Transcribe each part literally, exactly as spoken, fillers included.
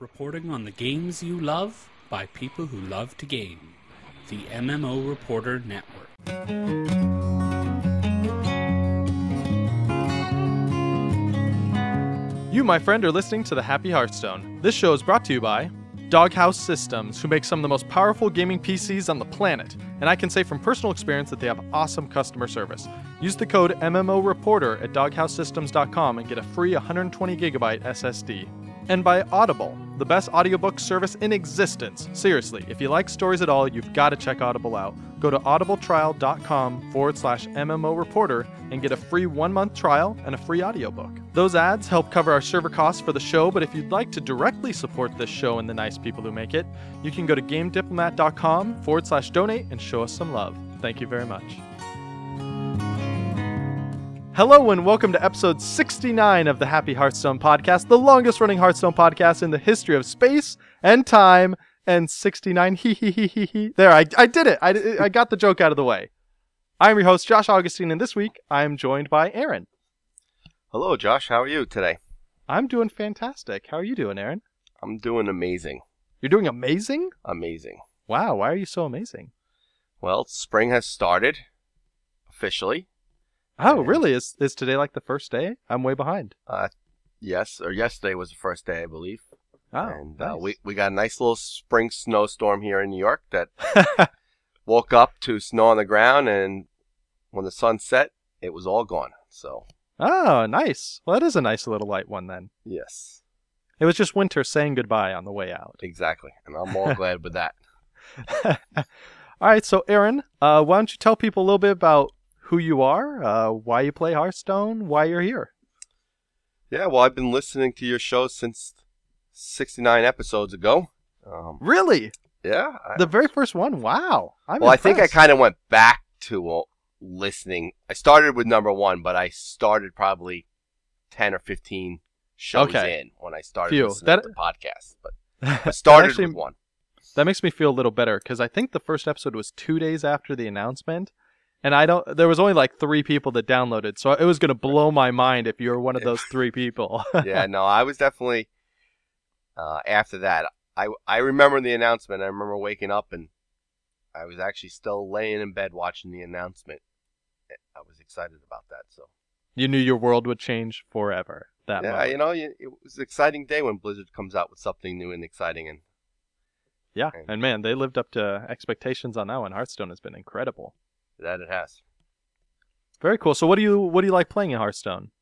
Reporting on the games you love by people who love to game. The M M O Reporter Network. You, my friend, are listening to The Happy Hearthstone. This show is brought to you by Doghouse Systems, who make some of the most powerful gaming P Cs on the planet. And I can say from personal experience that they have awesome customer service. Use the code M M O Reporter at doghouse systems dot com and get a free one hundred twenty gigabyte S S D. And by Audible, the best audiobook service in existence. Seriously, if you like stories at all, you've got to check Audible out. Go to audibletrial.com forward slash MMO Reporter and get a free one-month trial and a free audiobook. Those ads help cover our server costs for the show, but if you'd like to directly support this show and the nice people who make it, you can go to gamediplomat.com forward slash donate and show us some love. Thank you very much. Hello and welcome to episode sixty-nine of the Happy Hearthstone podcast, the longest running Hearthstone podcast in the history of space and time, and sixty-nine, hee hee hee hee hee. There, I, I did it. I, I got the joke out of the way. I'm your host, Josh Augustine, and this week I am joined by Aaron. Hello, Josh. How are you today? I'm doing fantastic. How are you doing, Aaron? I'm doing amazing. You're doing amazing? Amazing. Wow, why are you so amazing? Well, spring has started, officially. Oh, really? Is is today like the first day? I'm way behind. Uh, yes, or yesterday was the first day, I believe. Oh, and nice. uh, we, we got a nice little spring snowstorm here in New York that woke up to snow on the ground, and when the sun set, it was all gone. So. Oh, nice. Well, that is a nice little light one then. Yes. It was just winter saying goodbye on the way out. Exactly, and I'm all glad with that. All right, so Aaron, uh, why don't you tell people a little bit about who you are, uh, why you play Hearthstone, why you're here? Yeah, well, I've been listening to your show since sixty-nine episodes ago. Um, Really? Yeah. I, The very first one? Wow. I'm well, impressed. I think I kind of went back to uh, listening. I started with number one, but I started probably ten or fifteen shows Okay. in when I started Phew. listening That- to the podcast. But I started actually- with one. That makes me feel a little better, because I think the first episode was two days after the announcement, and I don't. There was only like three people that downloaded, so it was going to blow my mind if you were one of those three people. Yeah, no, I was definitely, uh, after that, I, I remember the announcement. I remember waking up, and I was actually still laying in bed watching the announcement. I was excited about that, so. You knew your world would change forever. That Yeah, moment. you know, you- it was an exciting day when Blizzard comes out with something new and exciting. And Yeah, and- and man, they lived up to expectations on that one. Hearthstone has been incredible. that it has. Very cool. So, what do you what do you like playing in Hearthstone?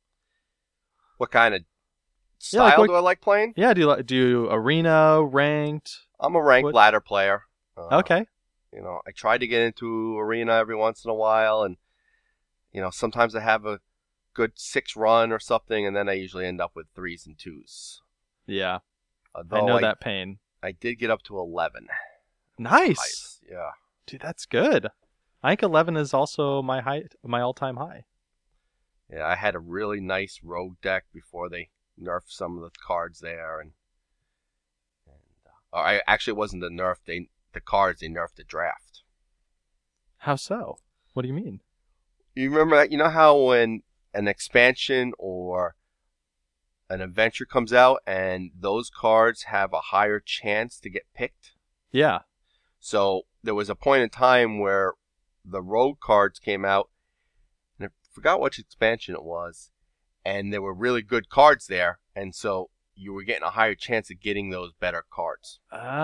What kind of Yeah, like style what- do I like playing? Yeah, do you like do you arena, ranked? I'm a ranked What- ladder player. Uh, Okay. You know, I try to get into arena every once in a while, and you know, sometimes I have a good six run or something, and then I usually end up with threes and twos. Yeah, Although I know I, that pain. I did get up to eleven. Nice. Highest. Yeah. Dude, that's good. I think eleven is also my height, my all-time high. Yeah, I had a really nice rogue deck before they nerfed some of the cards there, and, and uh, or I actually it wasn't the nerf. They the cards they nerfed the draft. How so? What do you mean? You remember that? You know how when an expansion or an adventure comes out and those cards have a higher chance to get picked? Yeah. So there was a point in time where the rogue cards came out, and I forgot which expansion it was, and there were really good cards there, and so you were getting a higher chance of getting those better cards.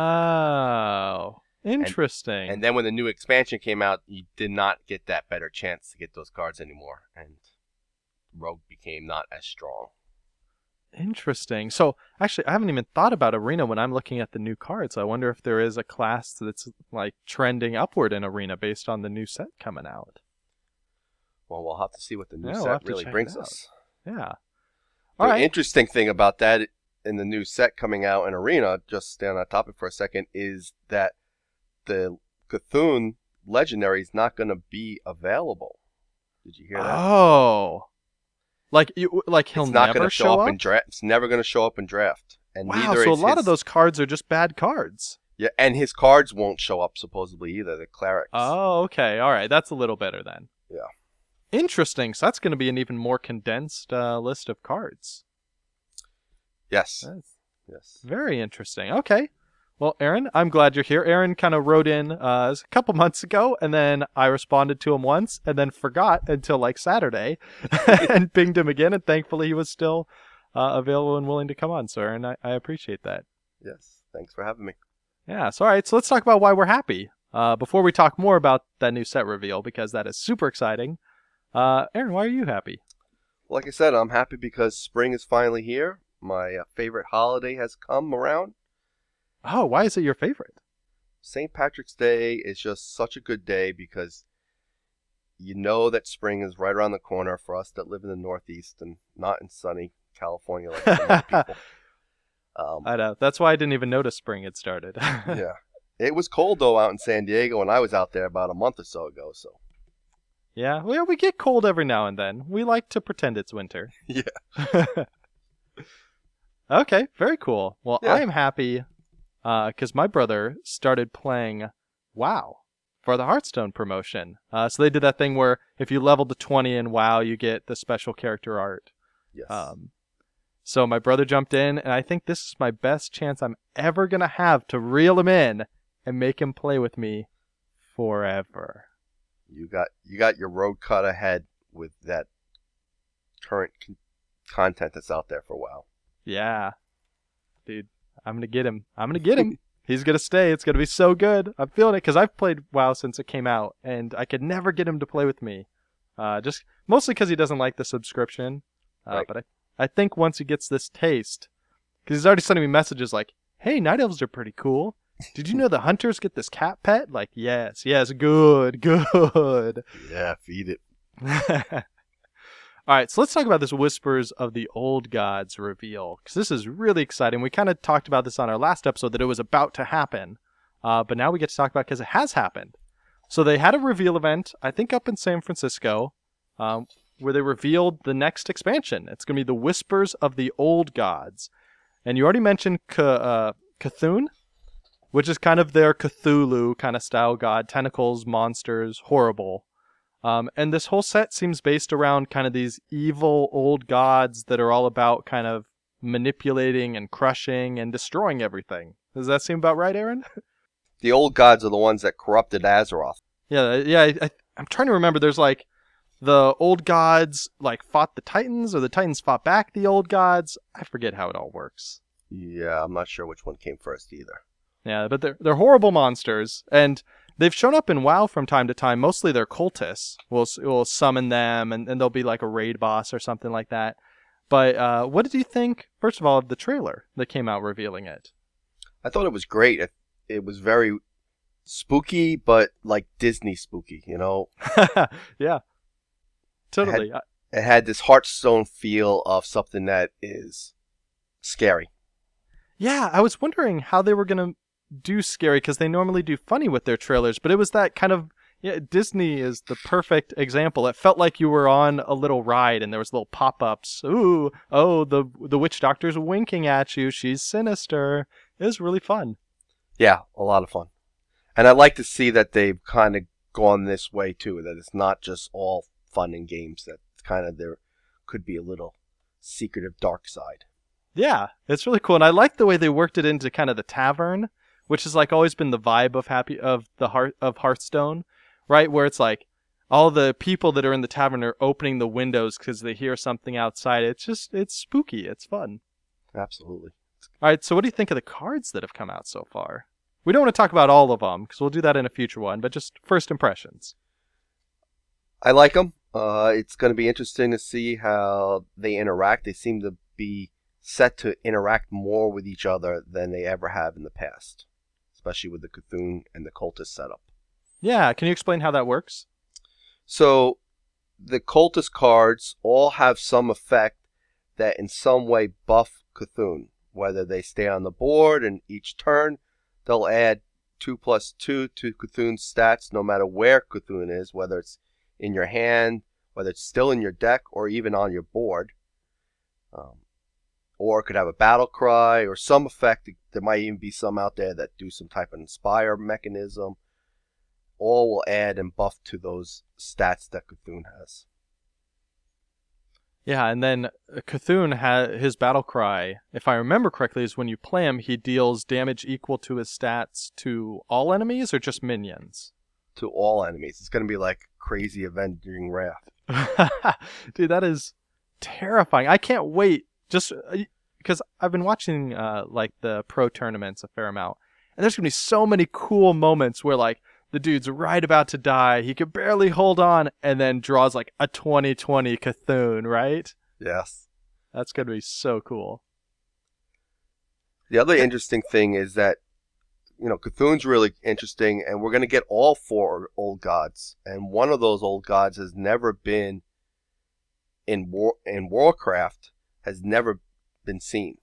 Oh, interesting. And then when the new expansion came out, you did not get that better chance to get those cards anymore, and rogue became not as strong. Interesting. So, actually, I haven't even thought about arena when I'm looking at the new cards. I wonder if there is a class that's like trending upward in arena based on the new set coming out. Well, we'll have to see what the new Yeah, we'll set have to really check it brings out. us. Yeah. The All right. interesting thing about that in the new set coming out in Arena, just stay on that topic for a second, is that the Cthulhu Legendary is not going to be available. Did you hear that? Oh. Like you, like he'll it's not never going to show, show up, up. in draft. It's never going to show up in draft. And Wow. neither So a is lot his, of those cards are just bad cards. Yeah, and his cards won't show up supposedly either. The clerics. Oh, okay. All right. That's a little better then. Yeah. Interesting. So that's going to be an even more condensed uh, list of cards. Yes. That's, Yes. Very interesting. Okay. Well, Aaron, I'm glad you're here. Aaron kind of wrote in uh, a couple months ago, and then I responded to him once, and then forgot until like Saturday, and pinged him again, and thankfully he was still uh, available and willing to come on, sir, and I, I appreciate that. Yes. Thanks for having me. Yeah, so all right, so let's talk about why we're happy. Uh, before we talk more about that new set reveal, because that is super exciting. Uh, Aaron, why are you happy? Like I said, I'm happy because spring is finally here. My uh, favorite holiday has come around. Oh, why is it your favorite? Saint Patrick's Day is just such a good day because you know that spring is right around the corner for us that live in the Northeast and not in sunny California like some other people. Um, I know. That's why I didn't even notice spring had started. yeah. It was cold, though, out in San Diego when I was out there about a month or so ago. So. Yeah, well, we get cold every now and then. We like to pretend it's winter. Yeah. Okay, very cool. Well, Yeah. I am happy because uh, my brother started playing WoW for the Hearthstone promotion. Uh, so they did that thing where if you level to twenty in WoW, you get the special character art. Yes. Um, so my brother jumped in, and I think this is my best chance I'm ever going to have to reel him in and make him play with me forever. You got you got your road cut ahead with that current con- content that's out there for WoW. Yeah. Dude, I'm going to get him. I'm going to get him. He's going to stay. It's going to be so good. I'm feeling it because I've played WoW since it came out, and I could never get him to play with me. Uh, just mostly because he doesn't like the subscription. Uh, Right. But I, I think once he gets this taste, because he's already sending me messages like, hey, Night Elves are pretty cool. Did you know the hunters get this cat pet? Like, yes, yes, good, good. Yeah, feed it. All right, so let's talk about this Whispers of the Old Gods reveal, because this is really exciting. We kind of talked about this on our last episode, that it was about to happen, uh, but now we get to talk about it because it has happened. So they had a reveal event, I think up in San Francisco, um, where they revealed the next expansion. It's going to be the Whispers of the Old Gods. And you already mentioned C- uh, Cthulhu, which is kind of their Cthulhu kind of style god, tentacles, monsters, horrible. Um, and this whole set seems based around kind of these evil old gods that are all about kind of manipulating and crushing and destroying everything. Does that seem about right, Aaron? The old gods are the ones that corrupted Azeroth. yeah, yeah. I, I, I'm trying to remember. There's like the old gods like fought the Titans, or the Titans fought back the old gods. I forget how it all works. Yeah, I'm not sure which one came first either. Yeah, but they're they're horrible monsters, and they've shown up in WoW from time to time. Mostly they're cultists. We'll we'll summon them, and, and they'll be like a raid boss or something like that. But uh, what did you think, first of all, of the trailer that came out revealing it? I thought it was great. It, it was very spooky, but like Disney spooky, you know? Yeah, totally. I- It had this Hearthstone feel of something that is scary. Yeah, I was wondering how they were going to do scary, because they normally do funny with their trailers, but it was that kind of, yeah, Disney is the perfect example. It felt like you were on a little ride and there was little pop-ups. Ooh, oh, the the witch doctor's winking at you. She's sinister. It was really fun. Yeah, a lot of fun. And I like to see that they've kind of gone this way too, that it's not just all fun and games, that kind of there could be a little secretive dark side. Yeah, it's really cool. And I like the way they worked it into kind of the tavern, which has like always been the vibe of happy of the heart of Hearthstone, right? Where it's like all the people that are in the tavern are opening the windows because they hear something outside. It's just, it's spooky. It's fun. Absolutely. All right, so what do you think of the cards that have come out so far? We don't want to talk about all of them because we'll do that in a future one, but just first impressions. I like them. Uh, it's going to be interesting to see how they interact. They seem to be set to interact more with each other than they ever have in the past, especially with the Cthulhu and the Cultist setup. Yeah, can you explain how that works? So the Cultist cards all have some effect that in some way buff Cthulhu, whether they stay on the board and each turn they'll add two plus two to Cthulhu's stats no matter where Cthulhu is, whether it's in your hand, whether it's still in your deck, or even on your board. Um, or it could have a battle cry or some effect. There might even be some out there that do some type of inspire mechanism. All will add and buff to those stats that Cthulhu has. Yeah, and then Cthulhu ha- his battle cry, if I remember correctly, is when you play him, he deals damage equal to his stats to all enemies or just minions? To all enemies. It's going to be like crazy avenging wrath. Dude, that is terrifying. I can't wait. Just because I've been watching uh, like the pro tournaments a fair amount, and there's going to be so many cool moments where like the dude's right about to die, he could barely hold on, and then draws like a twenty twenty Cthulhu, right? Yes. That's going to be so cool. The other interesting thing is that, you know, Cthulhu's really interesting, and we're going to get all four old gods. And one of those old gods has never been in War in Warcraft, has never been seen.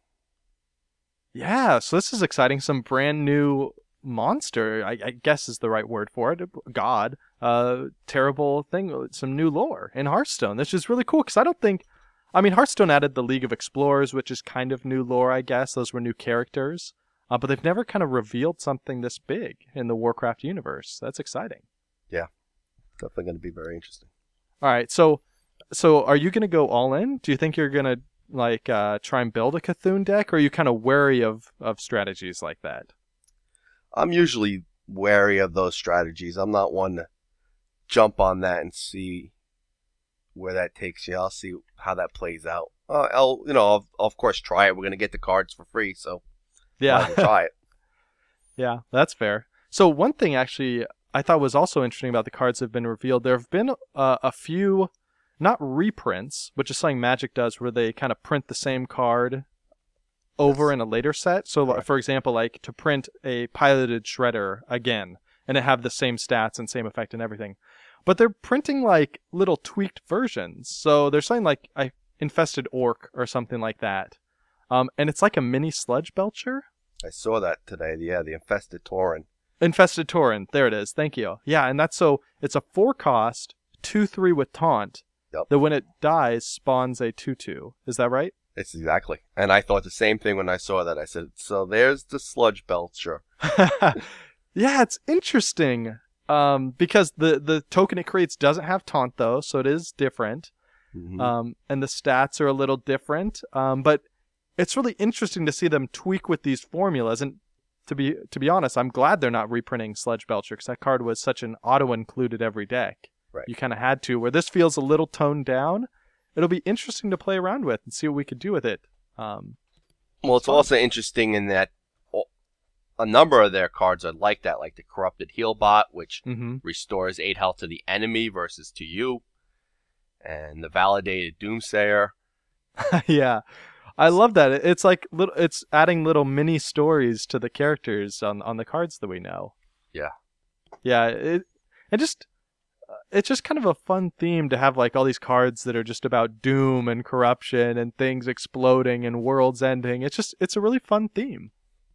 Yeah, so this is exciting. Some brand new monster, I, I guess is the right word for it. God, uh, terrible thing, some new lore in Hearthstone. This is really cool because I don't think, I mean, Hearthstone added the League of Explorers, which is kind of new lore, I guess. Those were new characters. Uh, but they've never kind of revealed something this big in the Warcraft universe. That's exciting. Yeah, definitely going to be very interesting. All right, so so are you going to go all in? Do you think you're going to like uh, try and build a Cthulhu deck, or are you kind of wary of, of strategies like that? I'm usually wary of those strategies. I'm not one to jump on that and see where that takes you. I'll see how that plays out. Uh, I'll, you know, I'll, I'll of course try it. We're going to get the cards for free, so yeah, I'll try it. Yeah, that's fair. So one thing actually I thought was also interesting about the cards that have been revealed. There have been uh, a few, not reprints, which is something Magic does, where they kind of print the same card over yes. in a later set. So, right. for example, like to print a piloted Shredder again, and it have the same stats and same effect and everything. But they're printing like little tweaked versions. So they're saying like I infested orc or something like that. Um, and it's like a mini sludge belcher. I saw that today. Yeah, the infested Tauren. Infested Tauren. There it is. Thank you. Yeah, and that's so it's a four cost, two three with taunt. Yep. That when it dies spawns a two two. Is that right? It's exactly. And I thought the same thing when I saw that. I said, so there's the sludge belcher. Yeah, it's interesting. Um, because the, the token it creates doesn't have taunt though, so it is different. Mm-hmm. Um, and the stats are a little different. Um, but it's really interesting to see them tweak with these formulas. And to be to be honest, I'm glad they're not reprinting Sludge Belcher because that card was such an auto-included every deck. Right. You kind of had to. Where this feels a little toned down, it'll be interesting to play around with and see what we could do with it. Um, well, it's fun. Also interesting in that a number of their cards are like that, like the Corrupted Healbot, which mm-hmm. restores eight health to the enemy versus to you, and the Validated Doomsayer. Yeah. I love that. It's like little, it's adding little mini stories to the characters on, on the cards that we know. Yeah. Yeah, it it just it's just kind of a fun theme to have like all these cards that are just about doom and corruption and things exploding and worlds ending. It's just it's a really fun theme.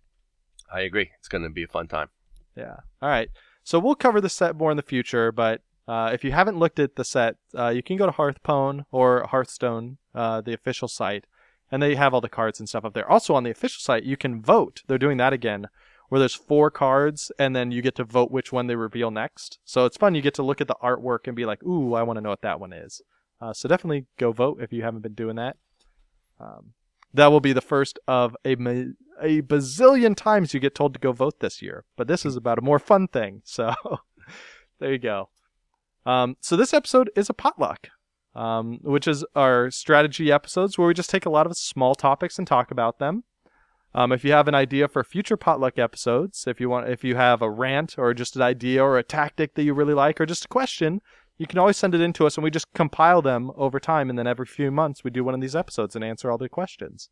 I agree. It's going to be a fun time. Yeah. All right. So we'll cover the set more in the future, but uh, if you haven't looked at the set, uh, you can go to Hearthpwn or Hearthstone, uh, the official site. And they have all the cards and stuff up there. Also on the official site, you can vote. They're doing that again, where there's four cards, and then you get to vote which one they reveal next. So it's fun. You get to look at the artwork and be like, ooh, I want to know what that one is. Uh, so definitely go vote if you haven't been doing that. Um, that will be the first of a, a bazillion times you get told to go vote this year. But this is about a more fun thing. So there you go. Um, so this episode is a potluck. Um, which is our strategy episodes where we just take a lot of small topics and talk about them. Um, if you have an idea for future potluck episodes, if you want, if you have a rant or just an idea or a tactic that you really like or just a question, you can always send it in to us and we just compile them over time. And then every few months we do one of these episodes and answer all the questions.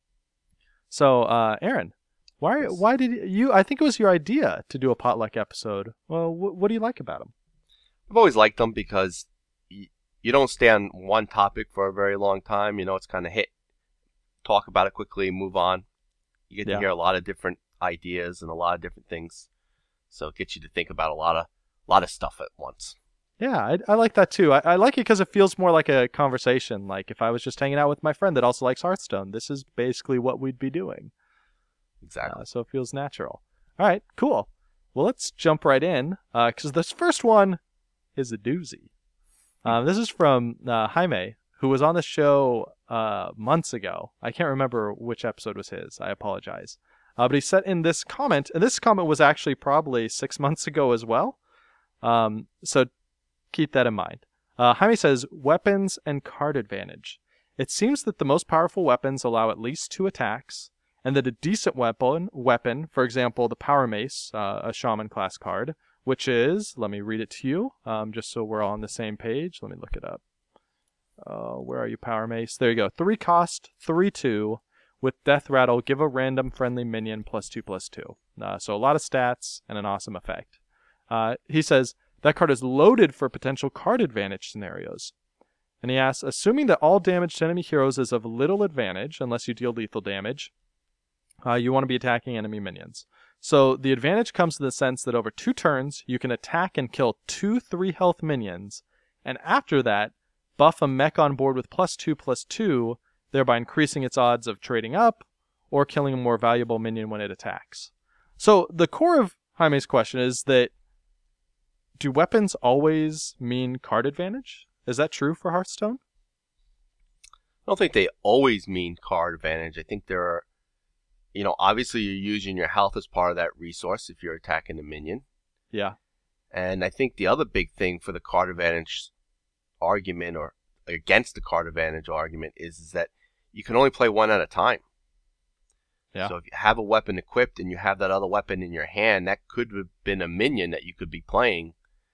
So, uh, Aaron, why, yes. why did you, I think it was your idea to do a potluck episode. Well, wh- what do you like about them? I've always liked them because you don't stay on one topic for a very long time. You know, it's kind of hit, talk about it quickly, move on. You get to yeah. hear a lot of different ideas and a lot of different things. So it gets you to think about a lot of a lot of stuff at once. Yeah, I, I like that too. I, I like it because it feels more like a conversation. Like if I was just hanging out with my friend that also likes Hearthstone, this is basically what we'd be doing. Exactly. Uh, so it feels natural. All right, cool. Well, let's jump right in because uh, this first one is a doozy. Um, this is from uh, Jaime, who was on the show uh, months ago. I can't remember which episode was his. I apologize. Uh, but he sent in this comment, and this comment was actually probably six months ago as well. Um, so keep that in mind. Uh, Jaime says, weapons and card advantage. It seems that the most powerful weapons allow at least two attacks, and that a decent weapon, weapon, for example, the Power Mace, uh, a Shaman class card, which is, let me read it to you, um, just so we're all on the same page. Let me look it up. Uh, where are you, Power Mace? There you go. Three cost, three two. With Death Rattle, give a random friendly minion plus two plus two. Uh, so a lot of stats and an awesome effect. Uh, he says, that card is loaded for potential card advantage scenarios. And he asks, assuming that all damage to enemy heroes is of little advantage, unless you deal lethal damage, uh, you want to be attacking enemy minions. So the advantage comes in the sense that over two turns, you can attack and kill two three health minions, and after that, buff a mech on board with plus two plus two, thereby increasing its odds of trading up or killing a more valuable minion when it attacks. So the core of Jaime's question is that, do weapons always mean card advantage? Is that true for Hearthstone? I don't think they always mean card advantage. I think there are, you know, obviously you're using your health as part of that resource if you're attacking a minion. Yeah. And I think the other big thing for the card advantage argument, or against the card advantage argument, is, is that you can only play one at a time. Yeah. So if you have a weapon equipped and you have that other weapon in your hand, that could have been a minion that you could be playing,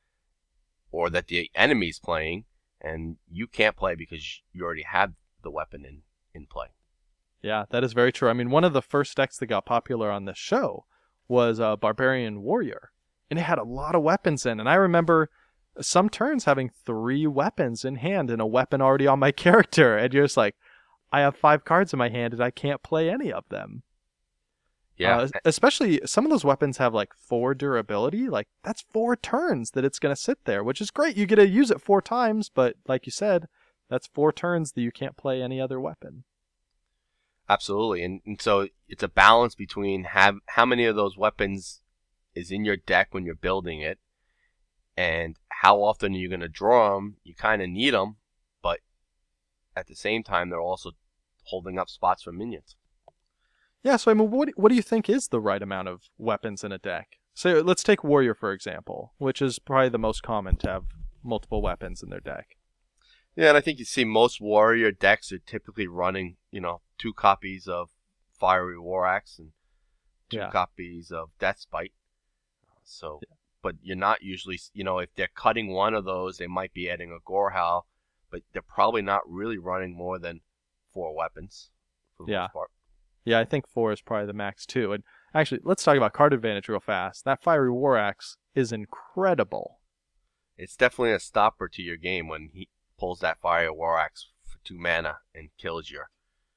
or that the enemy's playing, and you can't play because you already have the weapon in, in play. Yeah, that is very true. I mean, one of the first decks that got popular on this show was a Barbarian Warrior, and it had a lot of weapons in. And I remember some turns having three weapons in hand and a weapon already on my character, and you're just like, I have five cards in my hand and I can't play any of them. Yeah. Uh, especially some of those weapons have like four durability. Like, that's four turns that it's going to sit there, which is great. You get to use it four times, but like you said, that's four turns that you can't play any other weapon. Absolutely. And, and so it's a balance between have how many of those weapons is in your deck when you're building it, and how often are you going to draw them. You kind of need them, but at the same time, they're also holding up spots for minions. Yeah, so I mean, what what do you think is the right amount of weapons in a deck? So let's take Warrior, for example, which is probably the most common to have multiple weapons in their deck. Yeah, and I think you see most Warrior decks are typically running, you know, two copies of Fiery War Axe and two Yeah. copies of Deathspite. So, Yeah. but you're not usually, you know, if they're cutting one of those, they might be adding a Gorehowl, but they're probably not really running more than four weapons for the Yeah. most part. Yeah, I think four is probably the max too. And actually, let's talk about card advantage real fast. That Fiery War Axe is incredible. It's definitely a stopper to your game when he pulls that Fire War Axe for two mana and kills your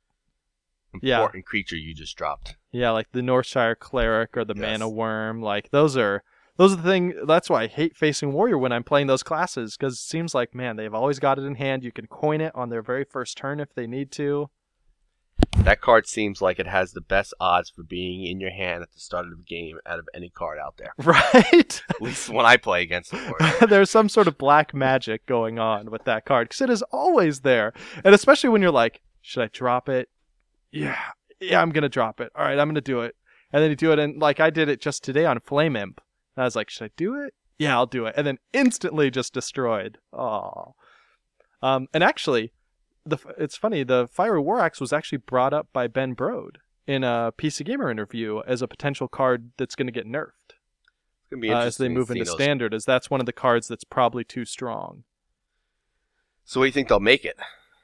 Yeah. important creature you just dropped. Yeah, like the Northshire Cleric or the Yes. Mana Worm. Like, those are those are the thing. That's why I hate facing Warrior when I'm playing those classes, because it seems like, man, they've always got it in hand. You can coin it on their very first turn if they need to. That card seems like it has the best odds for being in your hand at the start of the game out of any card out there. Right? At least when I play against the Warrior. There's some sort of black magic going on with that card, because it is always there. And especially when you're like, should I drop it? Yeah, yeah, I'm going to drop it. All right, I'm going to do it. And then you do it, and like I did it just today on Flame Imp. And I was like, should I do it? Yeah, I'll do it. And then instantly just destroyed. Oh. Um, and actually, the it's funny, the Fiery War Axe was actually brought up by Ben Brode in a P C Gamer interview as a potential card that's going to get nerfed. It's gonna be Uh, interesting as they move to see into those. Standard, as that's one of the cards that's probably too strong. So what do you think they'll make it?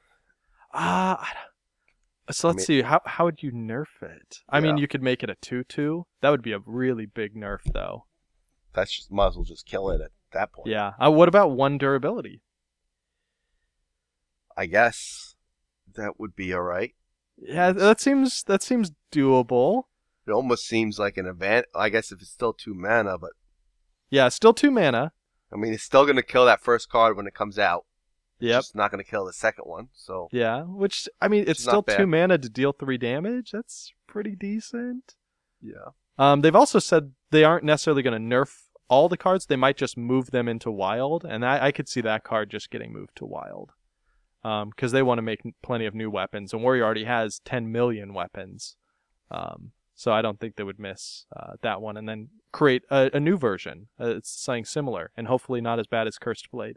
Ah, uh, so let's mean- see. How how would you nerf it? I mean, Yeah. you could make it a two two. That would be a really big nerf, though. That's just might as well just kill it at that point. Yeah. Uh, what about one durability? I guess that would be alright. Yeah, that seems that seems doable. It almost seems like an event. I guess if it's still two mana, but Yeah, still two mana. I mean, it's still gonna kill that first card when it comes out. Yep. It's not gonna kill the second one. So Yeah, which I mean, it's It's still not bad. two mana to deal three damage. That's pretty decent. yeah. Um, they've also said they aren't necessarily going to nerf all the cards. They might just move them into wild, and I, I could see that card just getting moved to wild. because they want to make plenty of new weapons, and Warrior already has ten million weapons. Um, so I don't think they would miss uh, that one, and then create a, a new version. Uh, it's something similar, and hopefully not as bad as Cursed Blade.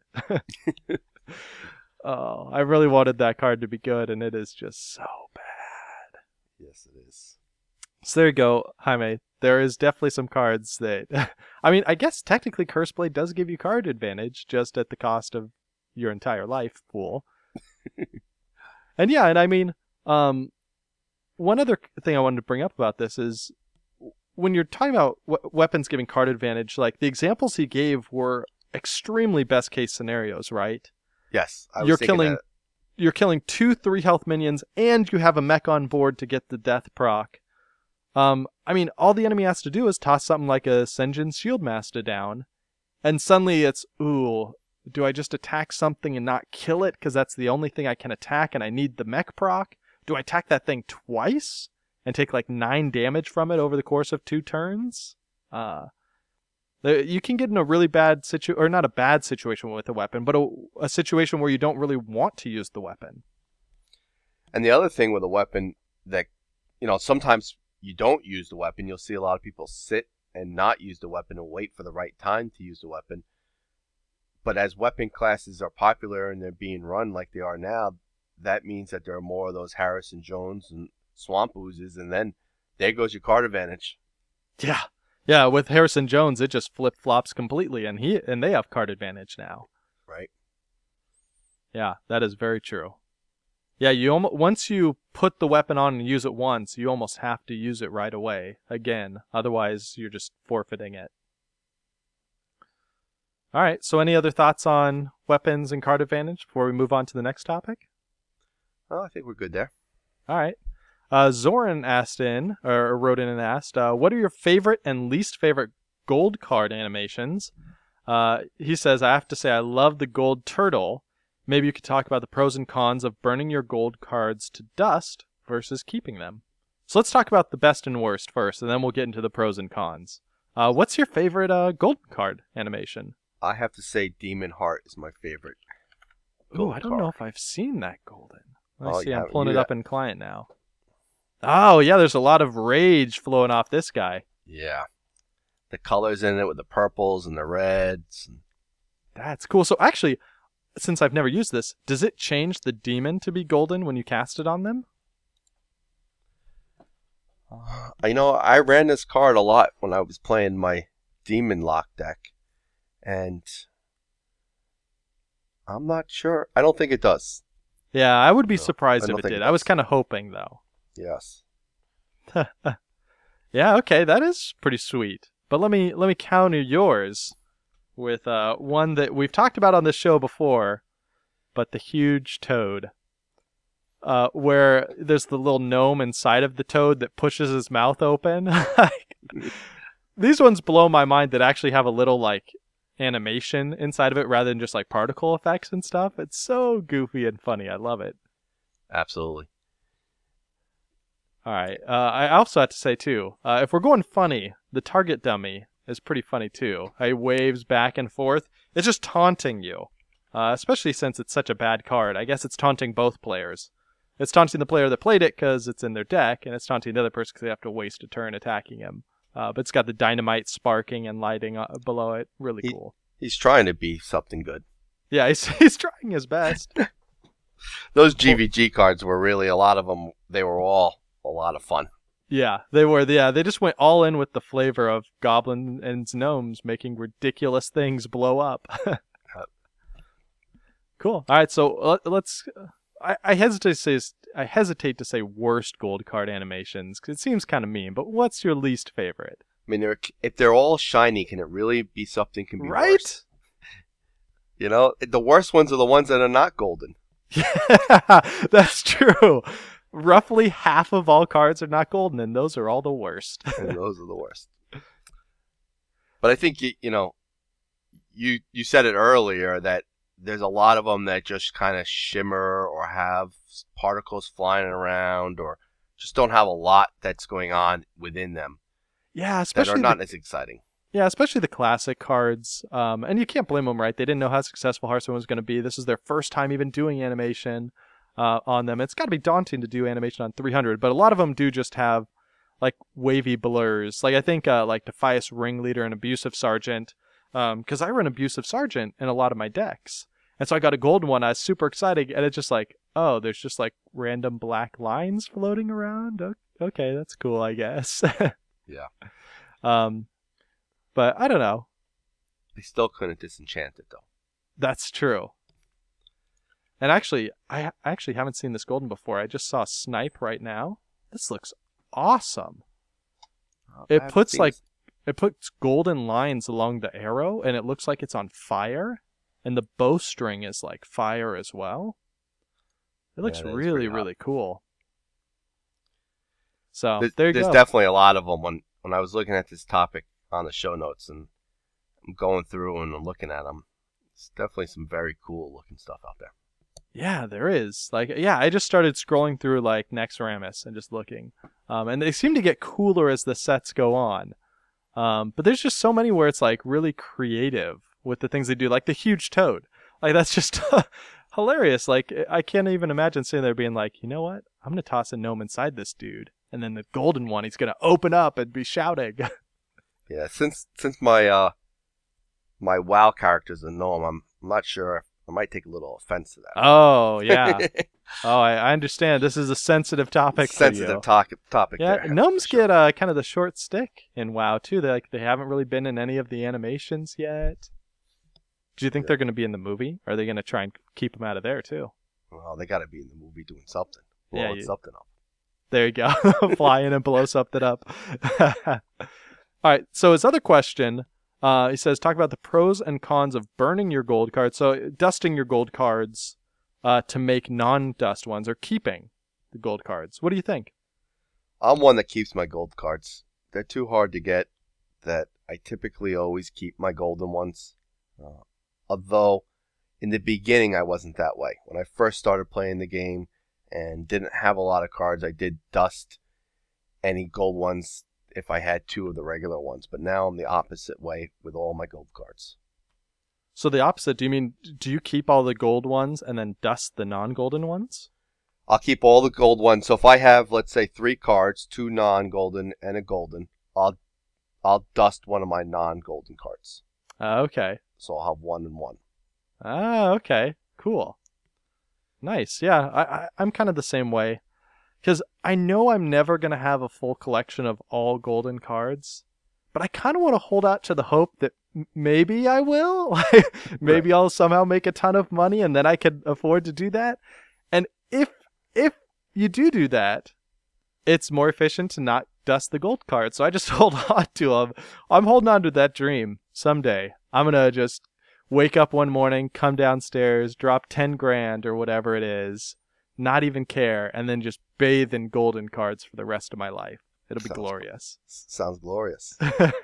Oh, I really wanted that card to be good, and it is just so bad. Yes, it is. So there you go, Jaime. There is definitely some cards that... I mean, I guess technically Cursed Blade does give you card advantage, just at the cost of your entire life pool. And yeah, and I mean, um, one other thing I wanted to bring up about this is when you're talking about w- weapons giving card advantage, like the examples he gave were extremely best case scenarios, right? Yes, I was you're thinking killing, that. you're killing two three health minions, and you have a mech on board to get the death proc. Um, I mean, all the enemy has to do is toss something like a Sen'jin Shieldmaster down, and suddenly it's, ooh, do I just attack something and not kill it because that's the only thing I can attack and I need the mech proc? Do I attack that thing twice and take like nine damage from it over the course of two turns? Uh, you can get in a really bad situation, or not a bad situation with a weapon, but a, a situation where you don't really want to use the weapon. And the other thing with a weapon that, you know, sometimes you don't use the weapon. You'll see a lot of people sit and not use the weapon and wait for the right time to use the weapon. But as weapon classes are popular and they're being run like they are now, that means that there are more of those Harrison Jones and Swamp Oozes, and then there goes your card advantage. Yeah. Yeah, with Harrison Jones, it just flip-flops completely, and he and they have card advantage now. Right. Yeah, that is very true. Yeah, you almost, once you put the weapon on and use it once, you almost have to use it right away again. Otherwise, you're just forfeiting it. All right, so any other thoughts on weapons and card advantage before we move on to the next topic? Oh, I think we're good there. All right. Uh, Zoran asked in, or wrote in and asked, uh, what are your favorite and least favorite gold card animations? Uh, he says, I have to say I love the gold turtle. Maybe you could talk about the pros and cons of burning your gold cards to dust versus keeping them. So let's talk about the best and worst first, and then we'll get into the pros and cons. Uh, what's your favorite uh, gold card animation? I have to say Demon Heart is my favorite. Oh, I don't card. know if I've seen that golden. I oh, see, I'm have, pulling it have... up in client now. Oh, yeah, there's a lot of rage flowing off this guy. Yeah. The colors in it with the purples and the reds. That's cool. So actually, since I've never used this, does it change the demon to be golden when you cast it on them? Uh, you know, I ran this card a lot when I was playing my Demon Lock deck. And I'm not sure. I don't think it does. Yeah, I would be no, surprised if it did. It I was kind of hoping, though. Yes. Yeah, okay, that is pretty sweet. But let me let me counter yours with uh, one that we've talked about on this show before, but the huge toad. Uh, where there's the little gnome inside of the toad that pushes his mouth open. These ones blow my mind that actually have a little, like, animation inside of it rather than just, like, particle effects and stuff. It's so goofy and funny. I love it. Absolutely. All right. Uh, I also have to say, too, uh, if we're going funny, the target dummy is pretty funny, too. He waves back and forth. It's just taunting you, uh, especially since it's such a bad card. I guess it's taunting both players. It's taunting the player that played it because it's in their deck, and it's taunting the other person because they have to waste a turn attacking him. Uh, but it's got the dynamite sparking and lighting uh, below it. Really he, cool. He's trying to be something good. Yeah, he's, he's trying his best. Those G V G cards were really, a lot of them, they were all a lot of fun. Yeah, they were. Yeah, they just went all in with the flavor of goblins and gnomes making ridiculous things blow up. Cool. All right, so let, let's... I, I hesitate to say I hesitate to say worst gold card animations because it seems kind of mean. But what's your least favorite? I mean, they're, if they're all shiny, can it really be something? Can be right? Worse? You know, the worst ones are the ones that are not golden. Yeah, that's true. Roughly half of all cards are not golden, and those are all the worst. And those are the worst. But I think you, you know, you you said it earlier that there's a lot of them that just kind of shimmer or have particles flying around or just don't have a lot that's going on within them. Yeah, especially that are not the, as exciting. Yeah, especially the classic cards. Um, and you can't blame them, right? They didn't know how successful Hearthstone was going to be. This is their first time even doing animation uh, on them. It's got to be daunting to do animation on three hundred, but a lot of them do just have like wavy blurs. Like I think uh, like Defias Ringleader and Abusive Sergeant, because um, I run Abusive Sergeant in a lot of my decks. And so I got a golden one. I was super excited, and it's just like, oh, there's just like random black lines floating around. Okay, that's cool, I guess. Yeah. Um, but I don't know. They still couldn't disenchant it, though. That's true. And actually, I actually haven't seen this golden before. I just saw Snipe right now. This looks awesome. Oh, it puts like it puts golden lines along the arrow, and it looks like it's on fire. And the bowstring is like fire as well. It looks yeah, really, really cool. So there's, there you there's go. There's definitely a lot of them. When when I was looking at this topic on the show notes, and I'm going through and I'm looking at them, it's definitely some very cool looking stuff out there. Yeah, there is. Like, yeah, I just started scrolling through like Nexramus and just looking, um, and they seem to get cooler as the sets go on. Um, but there's just so many where it's like really creative with the things they do, like the huge toad. Like that's just hilarious. Like I can't even imagine sitting there being like, you know what? I'm gonna toss a gnome inside this dude, and then the golden one, he's gonna open up and be shouting. Yeah, since since my uh my WoW character's a gnome, I'm, I'm not sure. I might take a little offense to that. Oh yeah. Oh, I, I understand. This is a sensitive topic. Sensitive for you. topic. Topic. Yeah, there, gnomes sure. get uh, kind of the short stick in WoW too. They like they haven't really been in any of the animations yet. Do you think Yeah. they're going to be in the movie? Or are they going to try and keep them out of there too? Well, they got to be in the movie doing something, Yeah, blowing you- something up. There you go. Fly in and blow something up. All right. So his other question, uh, he says, talk about the pros and cons of burning your gold cards. So dusting your gold cards uh, to make non-dust ones, or keeping the gold cards. What do you think? I'm one that keeps my gold cards. They're too hard to get. That I typically always keep my golden ones. Uh, although, in the beginning, I wasn't that way. When I first started playing the game and didn't have a lot of cards, I did dust any gold ones if I had two of the regular ones. But now I'm the opposite way with all my gold cards. So the opposite, do you mean, do you keep all the gold ones and then dust the non-golden ones? I'll keep all the gold ones. So if I have, let's say, three cards, two non-golden and a golden, I'll I'll dust one of my non-golden cards. Uh, okay. So I'll have one and one. Ah, okay. Cool. Nice. Yeah, I, I, I'm kind of the same way. Because I know I'm never going to have a full collection of all golden cards. But I kind of want to hold out to the hope that m- maybe I will. Maybe I'll somehow make a ton of money and then I can afford to do that. And if if you do do that, it's more efficient to not dust the gold cards. So I just hold on to them. I'm holding on to that dream. Someday I'm going to just wake up one morning, come downstairs, drop ten grand or whatever it is, not even care, and then just bathe in golden cards for the rest of my life. It'll be Sounds glorious. Sounds glorious.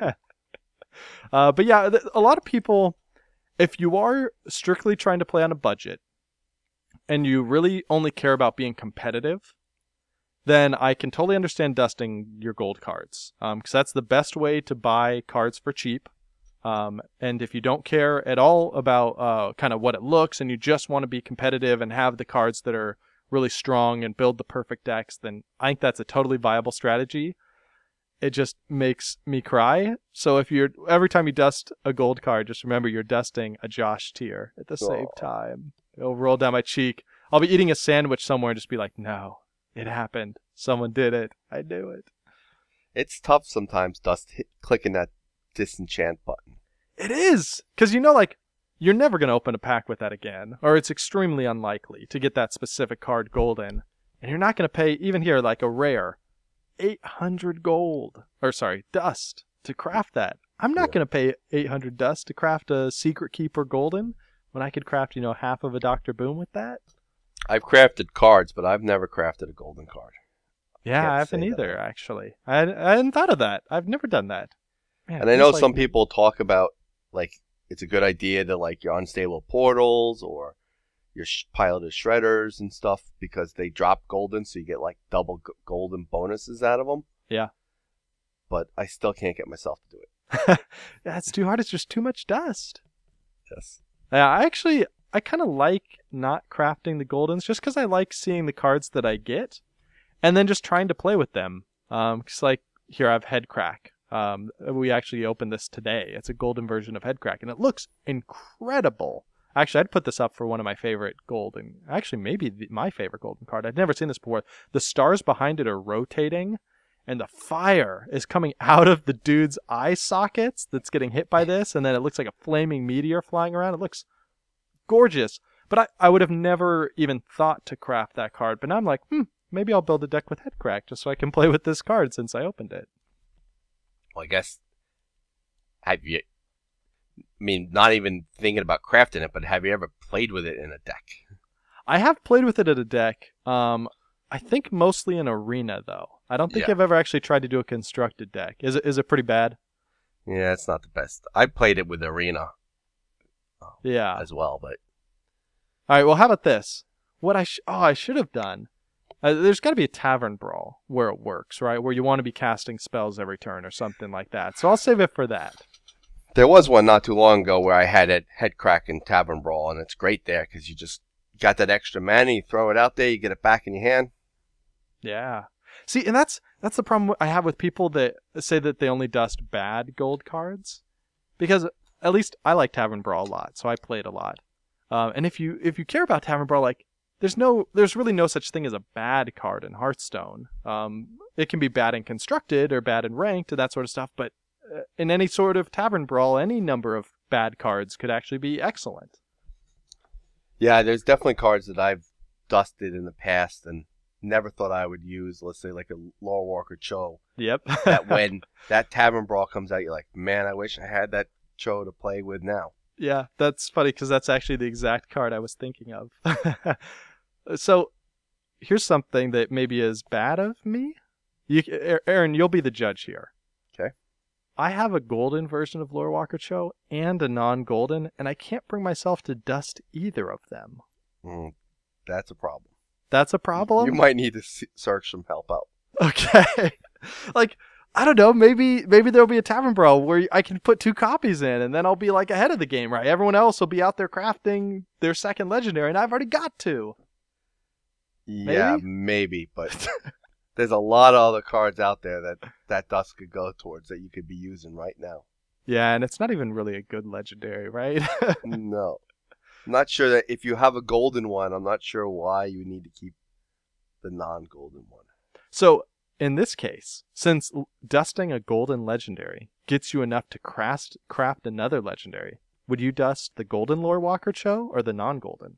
uh, but yeah, th- a lot of people, if you are strictly trying to play on a budget and you really only care about being competitive, then I can totally understand dusting your gold cards, because um, that's the best way to buy cards for cheap. Um, and if you don't care at all about uh, kind of what it looks and you just want to be competitive and have the cards that are really strong and build the perfect decks, then I think that's a totally viable strategy. It just makes me cry. So if you're every time you dust a gold card, just remember you're dusting a Josh tear at the same Aw. time. It'll roll down my cheek. I'll be eating a sandwich somewhere and just be like, no, it happened. Someone did it. I knew it. It's tough sometimes, Dust, hit, clicking that disenchant button. It is. Because you know, like, you're never going to open a pack with that again. Or it's extremely unlikely to get that specific card golden. And you're not going to pay, even here, like a rare, eight hundred gold. Or sorry, dust to craft that. I'm not Yeah. going to pay eight hundred dust to craft a Secret Keeper golden when I could craft, you know, half of a Doctor Boom with that. I've crafted cards, but I've never crafted a golden card. Yeah, Can't I haven't say that. either, actually. I, I hadn't thought of that. I've never done that. Man, And I feels know like- some people talk about, like, it's a good idea to, like, your unstable portals or your sh- piloted shredders and stuff because they drop golden, so you get, like, double g- golden bonuses out of them. Yeah. But I still can't get myself to do Yeah, it's too hard. It's just too much dust. Yes. Yeah, I actually, I kind of like not crafting the Goldens just because I like seeing the cards that I get and then just trying to play with them. Um, cause like here I have Headcrack. Um, we actually opened this today. It's a golden version of Headcrack and it looks incredible. Actually, I'd put this up for one of my favorite golden, actually maybe the, my favorite golden card. I'd never seen this before. The stars behind it are rotating and the fire is coming out of the dude's eye sockets that's getting hit by this. And then it looks like a flaming meteor flying around. It looks gorgeous. But I, I would have never even thought to craft that card. But now I'm like, hmm, maybe I'll build a deck with Headcrack just so I can play with this card since I opened it. Well, I guess, have you, I mean, not even thinking about crafting it, but have you ever played with it in a deck? I have played with it in a deck. Um, I think mostly in Arena, though. I don't think Yeah. I've ever actually tried to do a constructed deck. Is it? Is it pretty bad? Yeah, it's not the best. I played it with Arena Yeah. as well, but All right. Well, how about this? What I sh- oh I should have done. Uh, there's got to be a tavern brawl where it works, right? Where you want to be casting spells every turn or something like that. So I'll save it for that. there was one not too long ago where I had it Headcrack and Tavern Brawl, and it's great there because you just got that extra mana, you throw it out there, you get it back in your hand. Yeah. See, and that's that's the problem I have with people that say that they only dust bad gold cards, because at least I like Tavern Brawl a lot, so I play it a lot. Um, and if you if you care about Tavern Brawl, like there's no there's really no such thing as a bad card in Hearthstone. Um, it can be bad in constructed or bad in ranked and that sort of stuff, but uh, in any sort of Tavern Brawl, any number of bad cards could actually be excellent. Yeah, there's definitely cards that I've dusted in the past and never thought I would use, let's say like a Lore Walker Cho. Yep. That when that Tavern Brawl comes out, you're like, man, I wish I had that Cho to play with now. Yeah, that's funny because that's actually the exact card I was thinking of. So, here's something that maybe is bad of me. You, Aaron, you'll be the judge here. Okay. I have a golden version of Lore Walker Cho and a non-golden, and I can't bring myself to dust either of them. Mm, that's a problem. That's a problem? You might need to see, search some help out. Okay. Like, I don't know, maybe maybe there'll be a Tavern Brawl where I can put two copies in, and then I'll be like ahead of the game, right? Everyone else will be out there crafting their second legendary, and I've already got two. Yeah, maybe, but there's a lot of other cards out there that that dust could go towards that you could be using right now. Yeah, and it's not even really a good legendary, right? No. I'm not sure that if you have a golden one, I'm not sure why you need to keep the non-golden one. So, in this case, since l- dusting a golden legendary gets you enough to craft, craft another legendary, would you dust the golden Lore Walker Cho or the non-golden?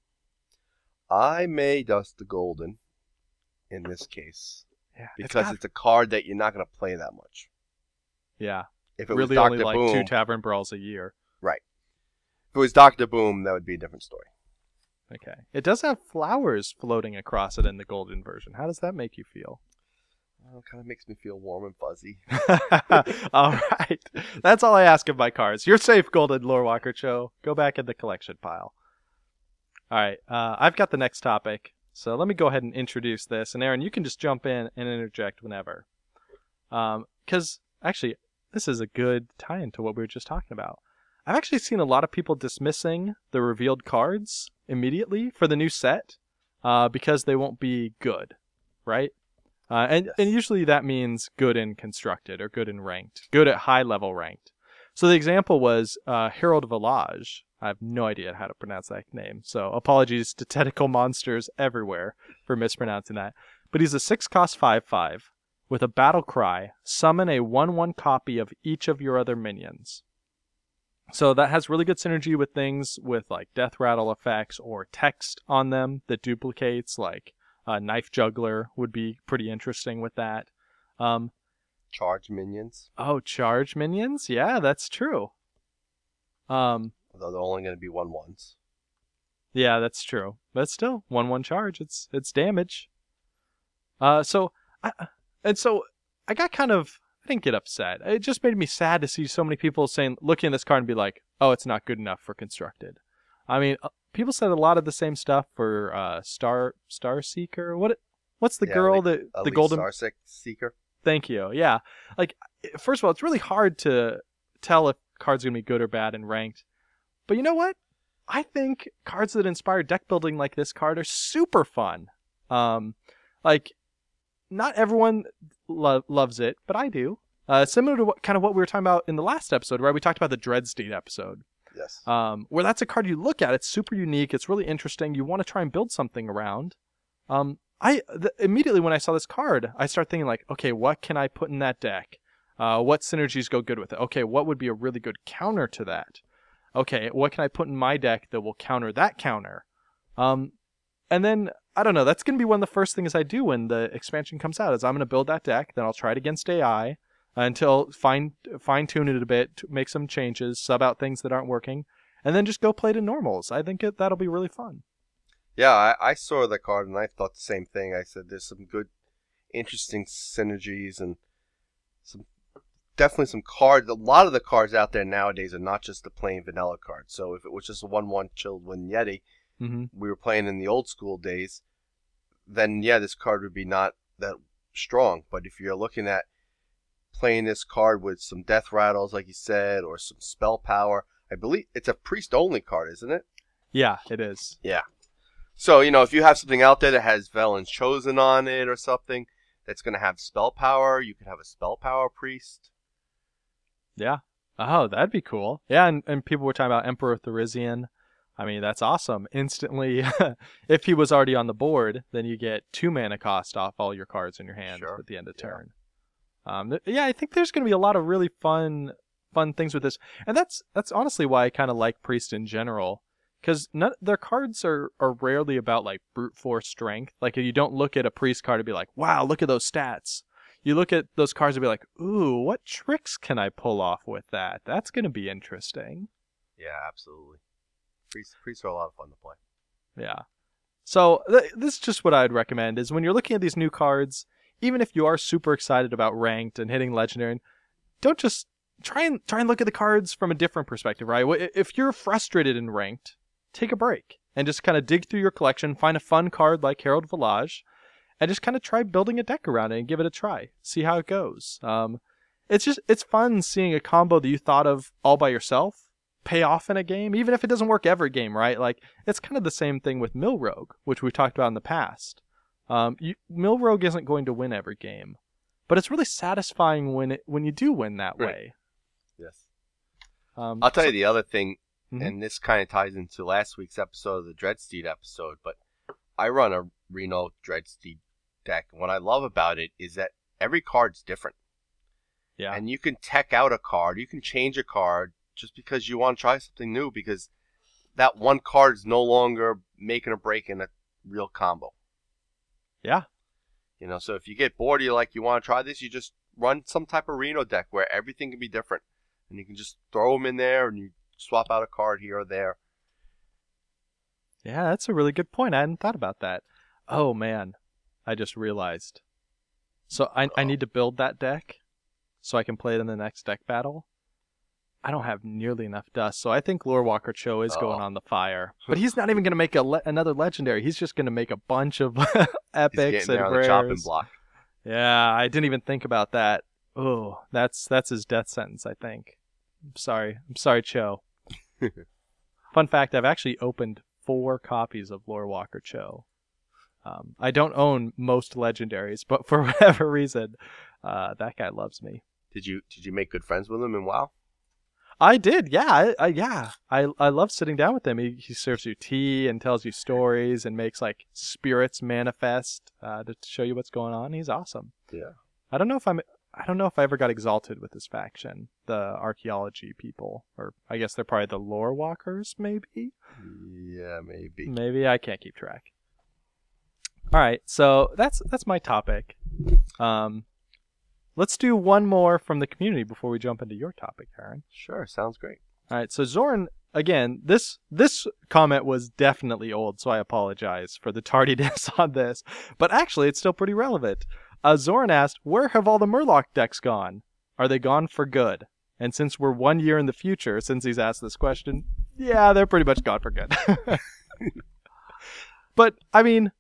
I may dust the golden in this case Yeah, because got- it's a card that you're not going to play that much. yeah, If it really was only Doctor like Boom, two Tavern Brawls a year. right. If it was Doctor Boom, that would be a different story. Okay. It does have flowers floating across it in the golden version. How does that make you feel? Well, it kind of makes me feel warm and fuzzy. All right. That's all I ask of my cards. You're safe, Golden Lore Walker Cho. Go back in the collection pile. All right. Uh, I've got the next topic. So let me go ahead and introduce this. And Aaron, you can just jump in and interject whenever. Because um, actually, this is a good tie-in to what we were just talking about. I've actually seen a lot of people dismissing the revealed cards immediately for the new set uh, because they won't be good, right? Uh, and, Yes. and usually that means good in constructed or good in ranked, good at high level ranked. So the example was uh, Herald Village. I have no idea how to pronounce that name, so apologies to tentacle monsters everywhere for mispronouncing that. But he's a six cost five five with a battle cry. Summon a one one copy of each of your other minions. So that has really good synergy with things with like death rattle effects or text on them that duplicates, like uh, Knife Juggler would be pretty interesting with that. Um, Charge minions, oh, charge minions? Yeah, that's true. Um, although they're only going to be one ones. yeah, that's true. But still, one one charge. It's it's damage. Uh, so I and so I got kind of I didn't get upset. It just made me sad to see so many people saying, looking at this card and be like, "Oh, it's not good enough for constructed." I mean, uh, people said a lot of the same stuff for uh, Star Star Seeker. What what's the Yeah, girl like that the Elite golden? Starsick Seeker. Thank you. Yeah, like first of all, it's really hard to tell if cards are going to be good or bad in ranked. But you know what? I think cards that inspire deck building like this card are super fun. Um, like, not everyone lo- loves it, but I do. Uh, similar to what, kind of what we were talking about in the last episode, right? We talked about the Dreadsteed episode. Yes. Um, where that's a card you look at, it's super unique, it's really interesting, you want to try and build something around. Um, I th- immediately when I saw this card, I started thinking like, okay, what can I put in that deck? Uh, what synergies go good with it? Okay, what would be a really good counter to that? Okay, what can I put in my deck that will counter that counter? Um, and then, I don't know, that's going to be one of the first things I do when the expansion comes out, is I'm going to build that deck, then I'll try it against A I, until fine fine tune it a bit, make some changes, sub out things that aren't working, and then just go play to normals. I think it, that'll be really fun. Yeah, I, I saw the card and I thought the same thing. I said there's some good, interesting synergies and some definitely some cards. A lot of the cards out there nowadays are not just the plain vanilla cards. So if it was just a one one Chilled Wind Yeti, mm-hmm. we were playing in the old school days, then yeah, this card would be not that strong. But if you're looking at playing this card with some death rattles, like you said, or some spell power. I believe it's a priest-only card, isn't it? Yeah, it is. Yeah. So, you know, if you have something out there that has Velen's Chosen on it or something that's going to have spell power, you could have a spell power priest. Yeah. Oh, that'd be cool. Yeah, and, and people were talking about Emperor Therizian. I mean, that's awesome. Instantly, if he was already on the board, then you get two mana cost off all your cards in your hand Sure. at the end of Yeah. turn. Um, th- yeah, I think there's going to be a lot of really fun, fun things with this, and that's that's honestly why I kind of like Priest in general, because their cards are, are rarely about like brute force strength. Like you don't look at a Priest card and be like, "Wow, look at those stats." You look at those cards and be like, "Ooh, what tricks can I pull off with that? That's going to be interesting." Yeah, absolutely. Priests, priests are a lot of fun to play. Yeah. So th- this is just what I'd recommend: is when you're looking at these new cards, even if you are super excited about ranked and hitting legendary, don't just try and try and look at the cards from a different perspective, right? If you're frustrated in ranked, take a break and just kind of dig through your collection, find a fun card like Herald Village, and just kind of try building a deck around it and give it a try. See how it goes. Um, it's just it's fun seeing a combo that you thought of all by yourself pay off in a game, even if it doesn't work every game, right? Like it's kind of the same thing with Mill Rogue, which we've talked about in the past. Um, you, Mill Rogue isn't going to win every game, but it's really satisfying when it when you do win that Right. way. Yes. Um, I'll tell so- you the other thing, Mhm. and this kind of ties into last week's episode of the Dreadsteed episode, but I run a Reno Dreadsteed deck, and what I love about it is that every card's different. Yeah. And you can tech out a card, you can change a card just because you want to try something new, because that one card is no longer making or breaking a real combo. Yeah. You know, so if you get bored, you're like, you want to try this, you just run some type of Reno deck where everything can be different. And you can just throw them in there and you swap out a card here or there. Yeah, that's a really good point. I hadn't thought about that. Oh, man. I just realized. So I, I need to build that deck so I can play it in the next deck battle. I don't have nearly enough dust, so I think Lorewalker Cho is going Oh. on the fire. But he's not even going to make a le- another legendary. He's just going to make a bunch of He's epics getting there and on the chopping rares. block. Yeah, I didn't even think about that. Oh, that's that's his death sentence, I think. I'm sorry. I'm sorry, Cho. Fun fact, I've actually opened four copies of Lorewalker Cho. Um, I don't own most legendaries, but for whatever reason, uh, that guy loves me. Did you did you make good friends with him in WoW? I did, yeah, I, I, yeah. I I love sitting down with him. He he serves you tea and tells you stories and makes like spirits manifest uh, to show you what's going on. He's awesome. Yeah. I don't know if I'm. I don't know if I ever got exalted with this faction, the archaeology people, or I guess they're probably the lore walkers, maybe. Yeah, maybe. Maybe I can't keep track. All right, so that's that's my topic. Um, let's do one more from the community before we jump into your topic, Aaron. Sure, sounds great. All right, so Zoran, again, this this comment was definitely old, so I apologize for the tardiness on this, but actually it's still pretty relevant. Uh, Zoran asked, where have all the Murloc decks gone? Are they gone for good? And since we're one year in the future since he's asked this question, yeah, they're pretty much gone for good. But, I mean,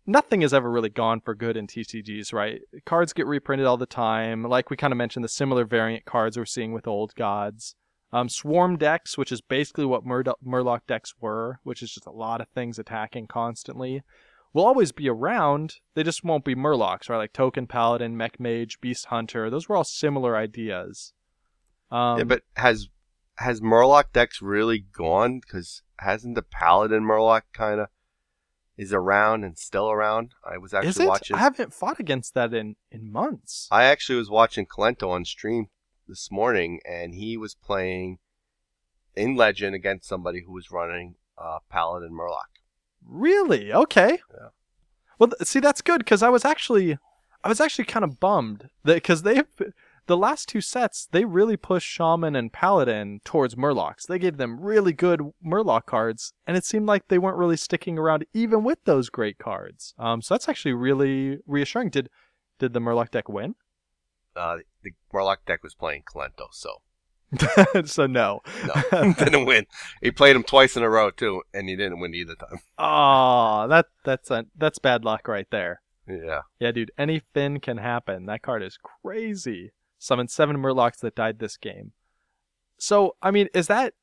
nothing is ever really gone for good in T C Gs, right? Cards get reprinted all the time. Like we kind of mentioned, the similar variant cards we're seeing with Old Gods. Um, Swarm decks, which is basically what Mur- Murloc decks were, which is just a lot of things attacking constantly, will always be around. They just won't be Murlocs, right? Like Token Paladin, Mech Mage, Beast Hunter. Those were all similar ideas. Um, yeah, but has has Murloc decks really gone? Because hasn't the Paladin Murloc kind of is around and still around? I was actually is it? watching. I haven't fought against that in, in months. I actually was watching Kalento on stream this morning, and he was playing in Legend against somebody who was running uh, Paladin Murloc. Really? Okay. Yeah. Well, th- see, that's good because I was actually, I was actually kind of bummed that because they, the last two sets they really pushed Shaman and Paladin towards Murlocs. They gave them really good Murloc cards, and it seemed like they weren't really sticking around even with those great cards. Um, so that's actually really reassuring. Did, did the Murloc deck win? Uh, the Murloc deck was playing Kalento, so so no, no, didn't win. He played him twice in a row too, and he didn't win either time. Oh, that that's a, that's bad luck right there. Yeah, yeah, dude. Any fin can happen. That card is crazy. Summoned seven Murlocs that died this game. So I mean, is that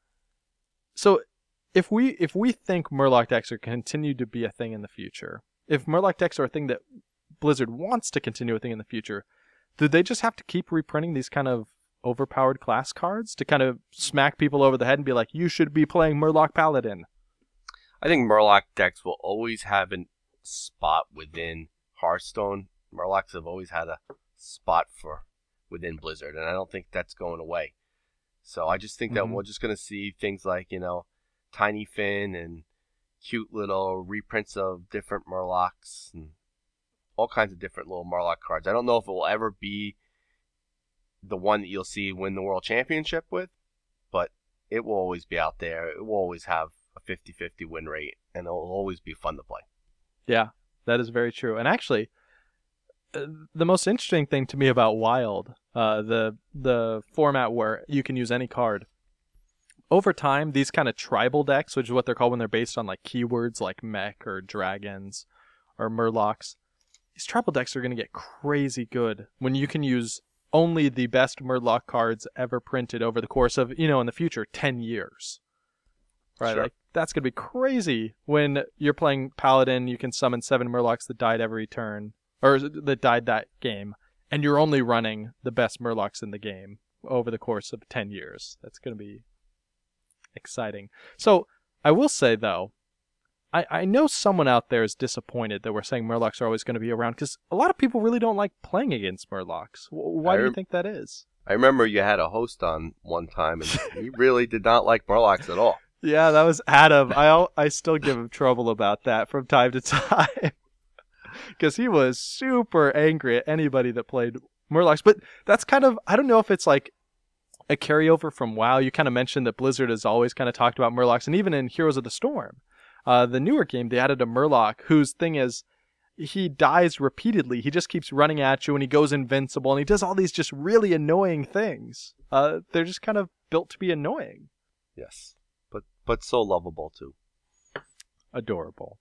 so? If we if we think Murloc decks are continue to be a thing in the future, if Murloc decks are a thing that Blizzard wants to continue a thing in the future, do they just have to keep reprinting these kind of overpowered class cards to kind of smack people over the head and be like, you should be playing Murloc Paladin? I think Murloc decks will always have a spot within Hearthstone. Murlocs have always had a spot for within Blizzard, and I don't think that's going away. So I just think that Mhm. we're just going to see things like, you know, Tiny Finn and cute little reprints of different Murlocs and all kinds of different little Murloc cards. I don't know if it will ever be the one that you'll see win the World Championship with, but it will always be out there. It will always have a fifty-fifty win rate, and it will always be fun to play. Yeah, that is very true. And actually, uh, the most interesting thing to me about Wild, uh, the the format where you can use any card, over time, these kind of tribal decks, which is what they're called when they're based on like keywords like mech or dragons or Murlocs, these tribal decks are going to get crazy good when you can use only the best Murloc cards ever printed over the course of, you know, in the future, ten years. Right? Sure. Like, that's going to be crazy when you're playing Paladin, you can summon seven Murlocs that died every turn, or that died that game, and you're only running the best Murlocs in the game over the course of ten years. That's going to be exciting. So, I will say, though, I, I know someone out there is disappointed that we're saying Murlocs are always going to be around, because a lot of people really don't like playing against Murlocs. Why I do you rem- think that is? I remember you had a host on one time, and he really did not like Murlocs at all. Yeah, that was Adam. I I still give him trouble about that from time to time, because he was super angry at anybody that played Murlocs. But that's kind of, I don't know if it's like a carryover from WoW. You kind of mentioned that Blizzard has always kind of talked about Murlocs, and even in Heroes of the Storm, uh, the newer game, they added a Murloc whose thing is he dies repeatedly. He just keeps running at you, and he goes invincible, and he does all these just really annoying things. Uh, they're just kind of built to be annoying. Yes, but but so lovable too. Adorable.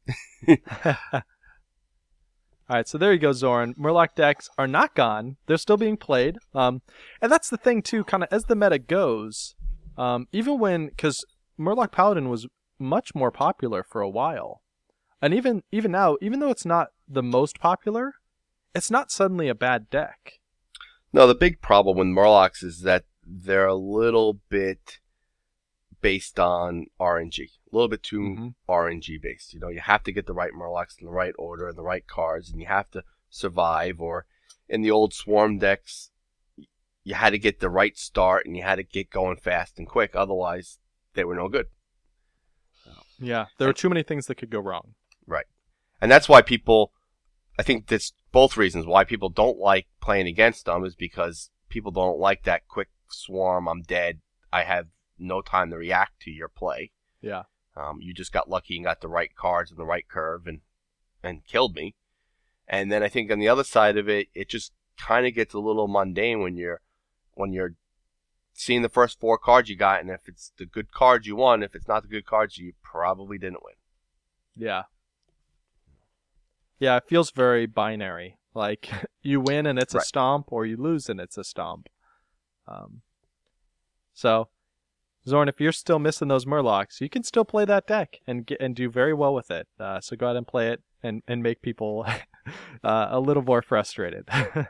All right, so there you go, Zoran. Murloc decks are not gone. They're still being played. Um, and that's the thing, too, kind of as the meta goes, um, even when, because Murloc Paladin was much more popular for a while. And even even now, even though it's not the most popular, it's not suddenly a bad deck. No, the big problem with Murlocs is that they're a little bit based on R N G. A little bit too Mhm. R N G based. You know, you have to get the right Murlocs in the right order and the right cards, and you have to survive. Or in the old Swarm decks, you had to get the right start and you had to get going fast and quick. Otherwise, they were no good. Yeah, there were too many things that could go wrong. Right. And that's why people, I think that's both reasons why people don't like playing against them, is because people don't like that quick swarm. I'm dead. I have no time to react to your play. Yeah. Um, you just got lucky and got the right cards and the right curve and, and killed me. And then I think on the other side of it, it just kind of gets a little mundane when you're when you're seeing the first four cards you got, and if it's the good cards you won, if it's not the good cards, you probably didn't win. Yeah. Yeah, it feels very binary. Like, you win and it's a Right. stomp, or you lose and it's a stomp. Um, so, Zorn, if you're still missing those Murlocs, you can still play that deck and get, and do very well with it. Uh, so go ahead and play it and, and make people uh, a little more frustrated. All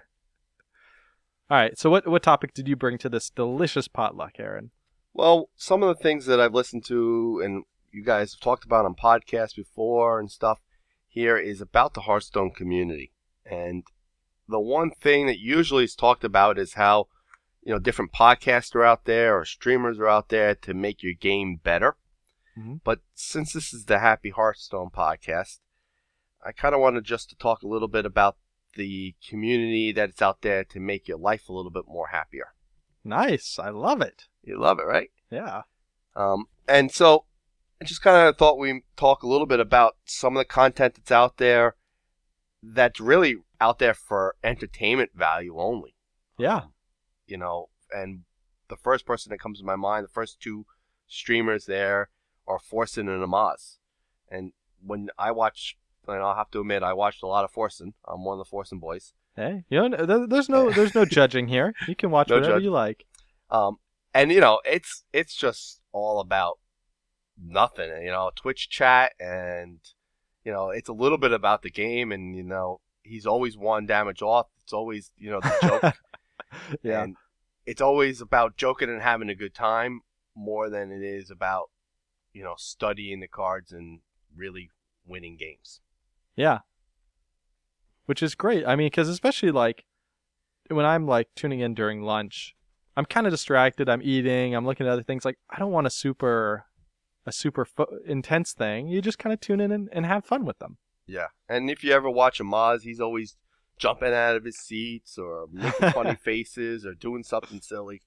right, so what what topic did you bring to this delicious potluck, Aaron? Well, some of the things that I've listened to and you guys have talked about on podcasts before and stuff here is about the Hearthstone community. And the one thing that usually is talked about is how, you know, different podcasts are out there or streamers are out there to make your game better. Mm-hmm. But since this is the Happy Hearthstone podcast, I kind of wanted just to talk a little bit about the community that's out there to make your life a little bit more happier. Nice. I love it. You love it, right? Yeah. Um, and so I just kind of thought we'd talk a little bit about some of the content that's out there that's really out there for entertainment value only. Yeah. Um, you know, and the first person that comes to my mind, the first two streamers there are Forsen and Amaz. And when I watch, and I'll have to admit, I watched a lot of Forsen. I'm one of the Forsen boys. Hey, you know, there- there's no there's no judging here. You can watch No whatever judge. you like. Um, and you know, it's it's just all about nothing. You know, Twitch chat, and you know, it's a little bit about the game. And you know, he's always one damage off. It's always, you know, the joke. Yeah. And it's always about joking and having a good time more than it is about, you know, studying the cards and really winning games. Yeah. Which is great. I mean, because especially like when I'm like tuning in during lunch, I'm kind of distracted. I'm eating. I'm looking at other things. Like, I don't want a super, a super fo- intense thing. You just kind of tune in and, and have fun with them. Yeah. And if you ever watch Amaz, he's always jumping out of his seats or making funny faces or doing something silly.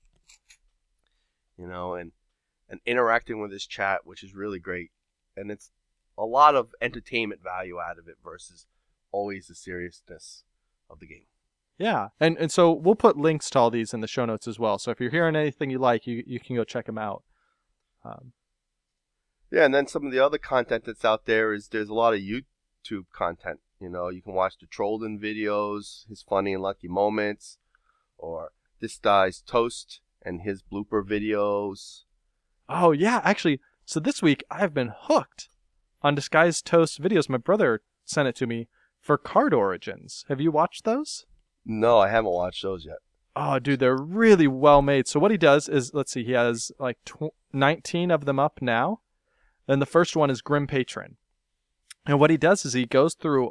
You know, and, and interacting with his chat, which is really great. And it's a lot of entertainment value out of it versus always the seriousness of the game. Yeah. And and so we'll put links to all these in the show notes as well. So if you're hearing anything you like, you, you can go check them out. Um, Yeah, and then some of the other content that's out there is there's a lot of YouTube content. You know, you can watch the Trollden videos, his funny and lucky moments, or This Guy's Toast and his blooper videos. oh, yeah. Actually, so this week I've been hooked on Disguised Toast videos. My brother sent it to me for Card Origins. Have you watched those? No, I haven't watched those yet. Oh, dude, they're really well made. So what he does is, let's see, he has like tw- nineteen of them up now. And the first one is Grim Patron. And what he does is he goes through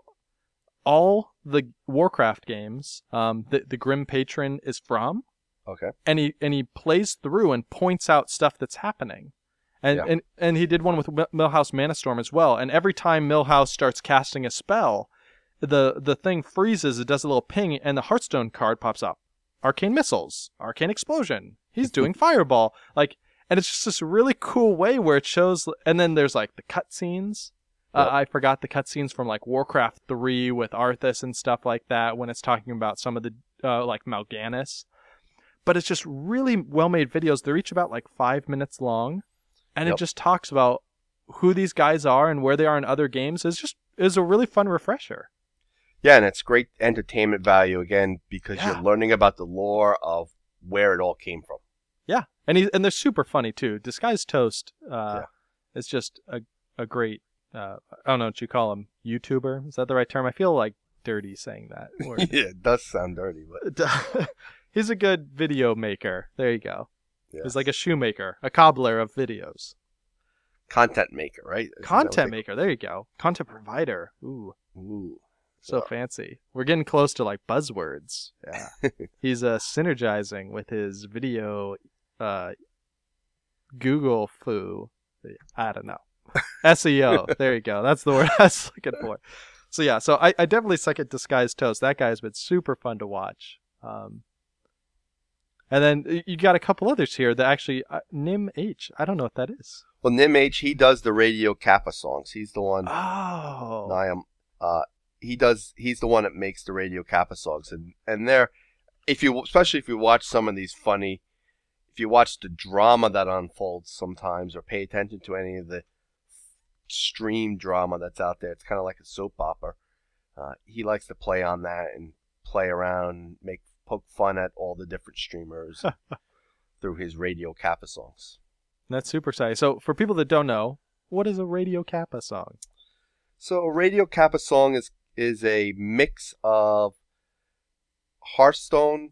all the Warcraft games um, that the Grim Patron is from, Okay. and he and he plays through and points out stuff that's happening. And Yeah. and, and he did one with Mil- Millhouse Manastorm as well. And every time Millhouse starts casting a spell, the the thing freezes, it does a little ping, and the Hearthstone card pops up. Arcane Missiles, Arcane Explosion. He's doing Fireball. Like, and it's just this really cool way where it shows, and then there's like the cutscenes. Uh, Yep. I forgot the cutscenes from like Warcraft three with Arthas and stuff like that when it's talking about some of the uh, like Mal'Ganis. But it's just really well-made videos. They're each about like five minutes long, and Yep. it just talks about who these guys are and where they are in other games. It's just is a really fun refresher. Yeah, and it's great entertainment value, again, because Yeah. you're learning about the lore of where it all came from. Yeah, and he, and they're super funny too. Disguised Toast uh, Yeah. is just a a great. Uh, I don't know what you call him. YouTuber, is that the right term? I feel like dirty saying that word. Yeah, it does sound dirty, but He's a good video maker. There you go. yeah. He's like a shoemaker, a cobbler of videos. Content maker, right? Isn't that what Content they- maker. There you go. Content provider. Ooh, Ooh. so Wow. fancy. We're getting close to like buzzwords. Yeah. He's uh, synergizing with his video uh, Google foo. I don't know. S E O. There you go. That's the word I was looking for. So yeah, so I, I definitely suck at Disguised Toast. That guy's been super fun to watch. Um, and then you got a couple others here that actually uh, Nim H. I don't know what that is. Well, Nim H, he does the Radio Kappa songs. He's the one. Oh. Niam, uh, he does. He's the one that makes the Radio Kappa songs, and and they're, if you, especially if you watch some of these funny, if you watch the drama that unfolds sometimes, or pay attention to any of the stream drama that's out there, it's kind of like a soap opera. uh, he likes to play on that and play around, make poke fun at all the different streamers through his Radio Kappa songs. That's super exciting. So for people that don't know, what is a Radio Kappa song? So a Radio Kappa song is is a mix of Hearthstone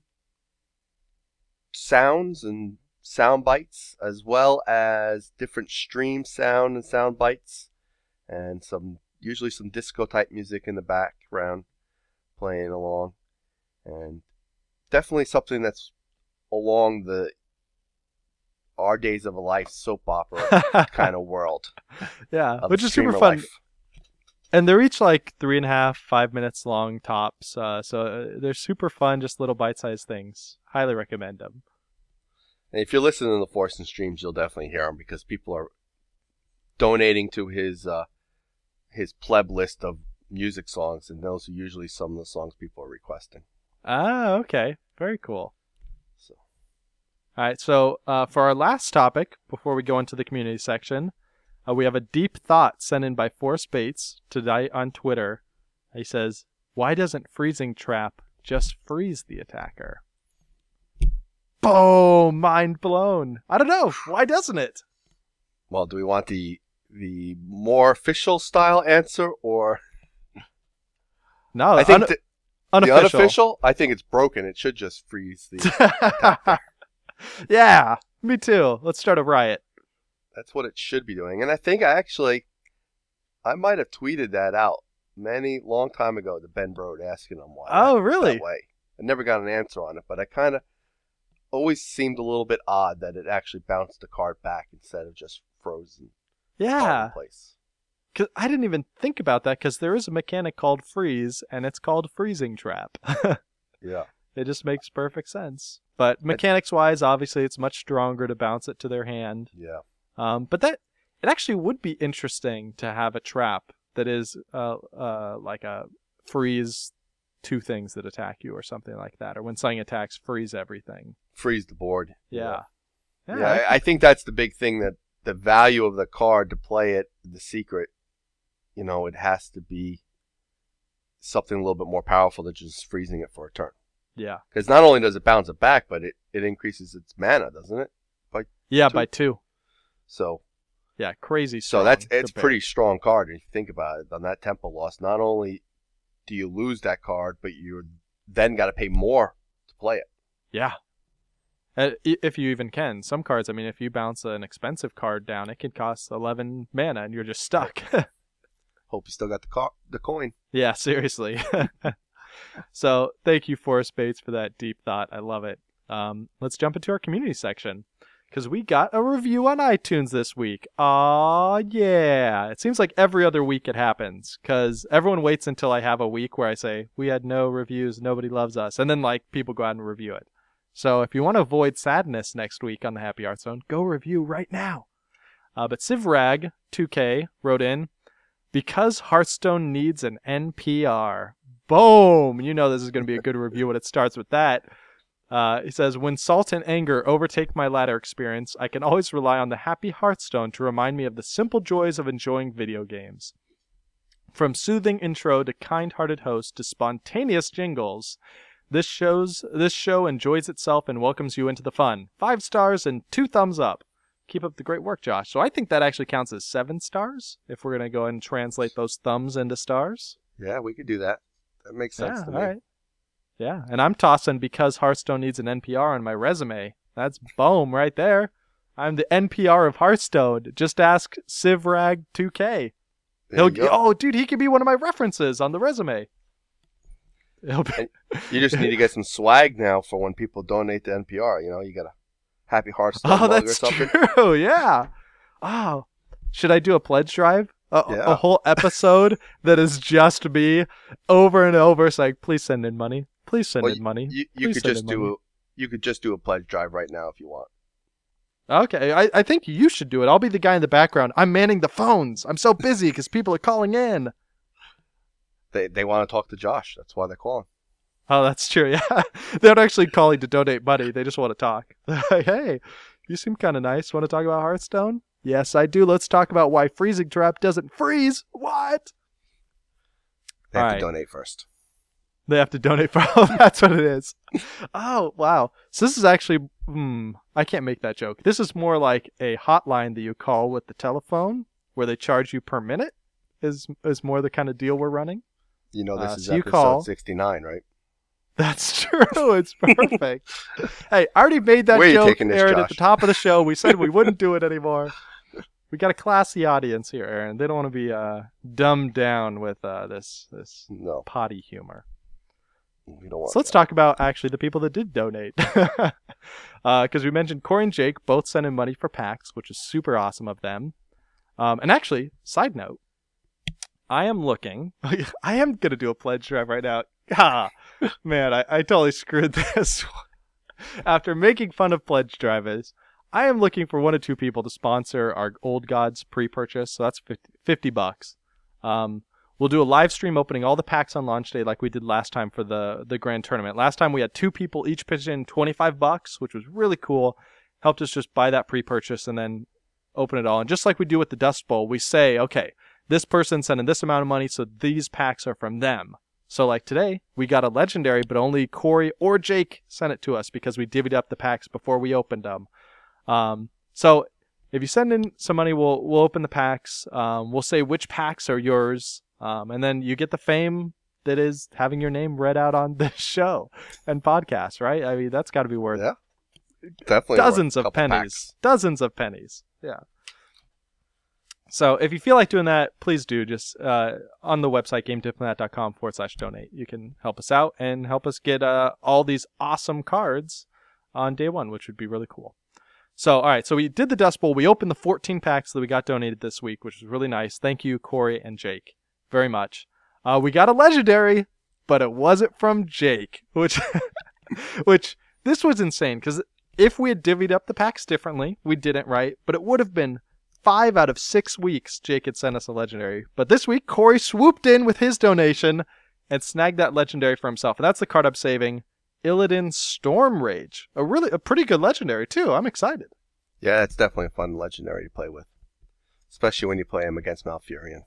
sounds and sound bites, as well as different stream sound and sound bites, and some usually some disco type music in the background playing along, and definitely something that's along the Our Days of a Life soap opera kind of world. Yeah, of which is super fun. life. And they're each like three and a half, five minutes long tops. Uh, so uh, they're super fun, just little bite-sized things. Highly recommend them. And if you're listening to the Forsen streams, you'll definitely hear them because people are donating to his uh, his pleb list of music songs, and those are usually some of the songs people are requesting. Ah, okay. Very cool. So, all right, so uh, for our last topic, before we go into the community section, uh, we have a deep thought sent in by Forrest Bates today on Twitter. He says, why doesn't Freezing Trap just freeze the attacker? Boom! Mind blown. I don't know. Why doesn't it? well, do we want the the more official style answer, or No, I think un- the, unofficial. the unofficial? I think it's broken. It should just freeze the. Yeah, me too. Let's start a riot. That's what it should be doing. And I think I actually, I might have tweeted that out many, long time ago to Ben Brode asking him why. Oh, that, really? That way. I never got an answer on it, but I kind of always seemed a little bit odd that it actually bounced the card back instead of just frozen Yeah. in place. Cause I didn't even think about that because there is a mechanic called freeze, and it's called Freezing Trap. Yeah. It just makes perfect sense. But mechanics-wise, obviously, it's much stronger to bounce it to their hand. Yeah. Um, but that it actually would be interesting to have a trap that is uh, uh, like a freeze two things that attack you or something like that. Or when something attacks, freeze everything. Freeze the board. Yeah. Yeah, yeah I, I think that's the big thing, that the value of the card to play it, the secret, you know, it has to be something a little bit more powerful than just freezing it for a turn. Yeah. Because not only does it bounce it back, but it, it increases its mana, doesn't it? By Yeah, two? by two. So Yeah, crazy strong. so that's it's compared. pretty strong card if you think about it. On that tempo loss, not only do you lose that card, but you then got to pay more to play it. Yeah. Uh, i- if you even can. Some cards, I mean, if you bounce an expensive card down, it can cost eleven mana and you're just stuck. Hope you still got the car, the coin. Yeah, seriously. So thank you, Forrest Bates, for that deep thought. I love it. Um, let's jump into our community section because we got a review on iTunes this week. Aw, yeah. It seems like every other week it happens because everyone waits until I have a week where I say, we had no reviews, nobody loves us. And then like people go out and review it. So if you want to avoid sadness next week on the Happy Hearthstone, go review right now. Uh, but Civrag two K wrote in, because Hearthstone needs an N P R. Boom! You know this is going to be a good review when it starts with that. Uh, he says, when salt and anger overtake my ladder experience, I can always rely on the Happy Hearthstone to remind me of the simple joys of enjoying video games. From soothing intro to kind-hearted host to spontaneous jingles, this shows this show enjoys itself and welcomes you into the fun. Five stars and two thumbs up. Keep up the great work, Josh. So I think that actually counts as seven stars, if we're going to go ahead and translate those thumbs into stars. Yeah, we could do that. That makes sense Yeah, to all me. right. Yeah, and I'm tossing because Hearthstone needs an N P R on my resume. That's boom right there. I'm the N P R of Hearthstone. Just ask Civrag two K. There He'll you go. oh, dude, he could be one of my references on the resume. He'll be, You just need to get some swag now for when people donate to N P R. You know, you got a Happy Hearthstone oh, mug or that's something. true. Yeah. Oh, should I do a pledge drive? A, Yeah. a whole episode that is just me over and over saying, "Please send in money. Please send Well, in money." You, you Please could send just in do money." a, you could just do a pledge drive right now if you want. Okay, I, I think you should do it. I'll be the guy in the background. I'm manning the phones. I'm so busy because people are calling in. They they want to talk to Josh. That's why they're calling. Oh, that's true. Yeah, they're not actually calling to donate money. They just want to talk. Like, hey, you seem kind of nice. Want to talk about Hearthstone? Yes, I do. Let's talk about why Freezing Trap doesn't freeze. What? They have All to right. donate first. They have to donate for all. That's what it is. Oh, wow. So this is actually, hmm, I can't make that joke. This is more like a hotline that you call with the telephone where they charge you per minute is is more the kind of deal we're running. You know, this Uh, is so you episode call- sixty-nine, right? That's true. It's perfect. Hey, I already made that Where are you joke, taking this, Aaron, at Josh? the top of the show. We said we wouldn't do it anymore. We got a classy audience here, Aaron. They don't want to be uh, dumbed down with uh, this this No, potty humor. we don't want So let's that. talk about actually the people that did donate. Because uh, we mentioned Corey and Jake both sent in money for PAX, which is super awesome of them. Um, and actually, side note, I am looking. I am going to do a pledge drive right now. Ah, man, I, I totally screwed this. After making fun of pledge drivers, I am looking for one or two people to sponsor our Old Gods pre-purchase. So that's fifty, fifty bucks. Um, We'll do a live stream opening all the packs on launch day like we did last time for the, the grand tournament. Last time we had two people each pitch in twenty-five bucks, which was really cool. Helped us just buy that pre-purchase and then open it all. And just like we do with the Dust Bowl, we say, okay, this person sent in this amount of money, so these packs are from them. So like today, we got a legendary, but only Corey or Jake sent it to us because we divvied up the packs before we opened them. Um, so if you send in some money, we'll we'll open the packs. Um, we'll say which packs are yours. Um, and then you get the fame that is having your name read out on this show and podcast, right? I mean, that's got to be worth Yeah, definitely dozens worth a of couple pennies. packs. Dozens of pennies. Yeah. So if you feel like doing that, please do. Just uh, on the website, gamediplomat.com forward slash donate. You can help us out and help us get uh, all these awesome cards on day one, which would be really cool. So, all right. So we did the Dust Bowl. We opened the fourteen packs that we got donated this week, which was really nice. Thank you, Corey and Jake, very much. Uh, we got a legendary, but it wasn't from Jake, which, which this was insane because if we had divvied up the packs differently, we didn't, right? But it would have been five out of six weeks Jake had sent us a legendary. But this week, Corey swooped in with his donation and snagged that legendary for himself. And that's the card I'm saving, Illidan Storm Rage. A really, a pretty good legendary too. I'm excited. Yeah, it's definitely a fun legendary to play with, especially when you play him against Malfurion.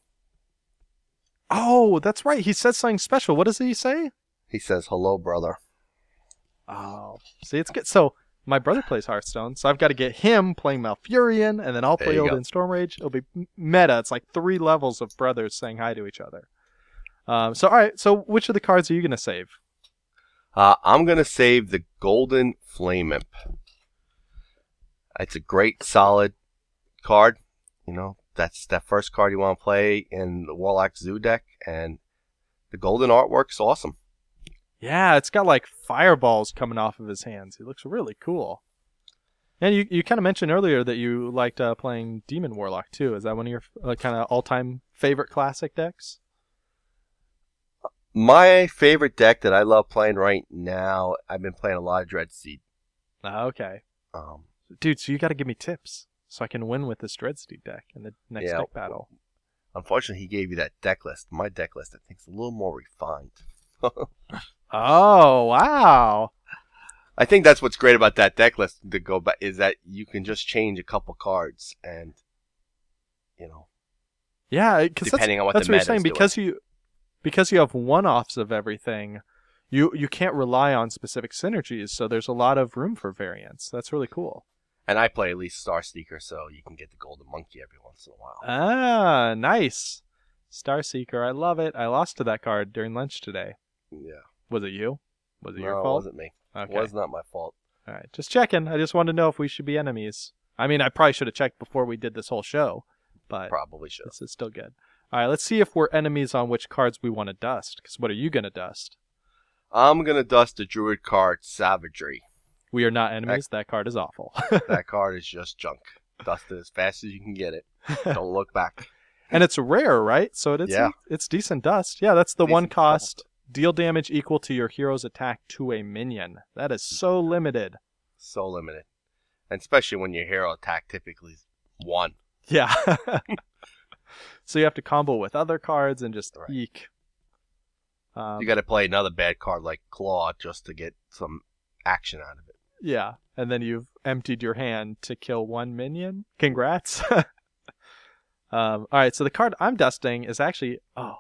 Oh, that's right. He says something special. What does he say? He says, "Hello, brother." Oh, see, it's good. So my brother plays Hearthstone, so I've got to get him playing Malfurion, and then I'll play There you go. Illidan Storm Rage. It'll be meta. It's like three levels of brothers saying hi to each other. Um, so, all right. So, which of the cards are you going to save? Uh, I'm going to save the Golden Flame Imp. It's a great, solid card. You know, that's that first card you want to play in the Warlock Zoo deck, and the golden artwork's awesome. Yeah, it's got like fireballs coming off of his hands. He looks really cool. And you, you kind of mentioned earlier that you liked uh, playing Demon Warlock too. Is that one of your uh, kind of all-time favorite classic decks? My favorite deck that I love playing right now, I've been playing a lot of Dreadseed. Ah, okay. Um, Dude, so you got to give me tips so I can win with this Dreadseed deck in the next Yeah. deck battle. unfortunately, he gave you that deck list. My deck list, I think, is a little more refined. Oh, wow. I think that's what's great about that deck list to go back is that you can just change a couple cards and, you know, Yeah, because that's, depending on what that's the what you're meta's saying. doing. Because you, because you have one-offs of everything, you you can't rely on specific synergies. So there's a lot of room for variance. That's really cool. And I play at least Star Seeker, so you can get the Golden Monkey every once in a while. Ah, nice. Starseeker, I love it. I lost to that card during lunch today. Yeah. Was it you? Was it No, your it fault? wasn't me. Okay. It was not my fault. All right, just checking. I just wanted to know if we should be enemies. I mean, I probably should have checked before we did this whole show, but Probably should. this is still good. All right, let's see if we're enemies on which cards we want to dust. Because what are you going to dust? I'm going to dust the Druid card, Savagery. We are not enemies. That card is awful. That card is just junk. Dust it as fast as you can get it. Don't look back. And it's rare, right? So it's Yeah. it's decent dust. Yeah, that's the one Decent cost. Deal damage equal to your hero's attack to a minion. That is so limited. So limited. And especially when your hero attack typically is one. Yeah. So you have to combo with other cards and just Right. eek. Um, You got to play another bad card like Claw just to get some action out of it. Yeah, and then you've emptied your hand to kill one minion. Congrats. um, all right, so the card I'm dusting is actually, oh,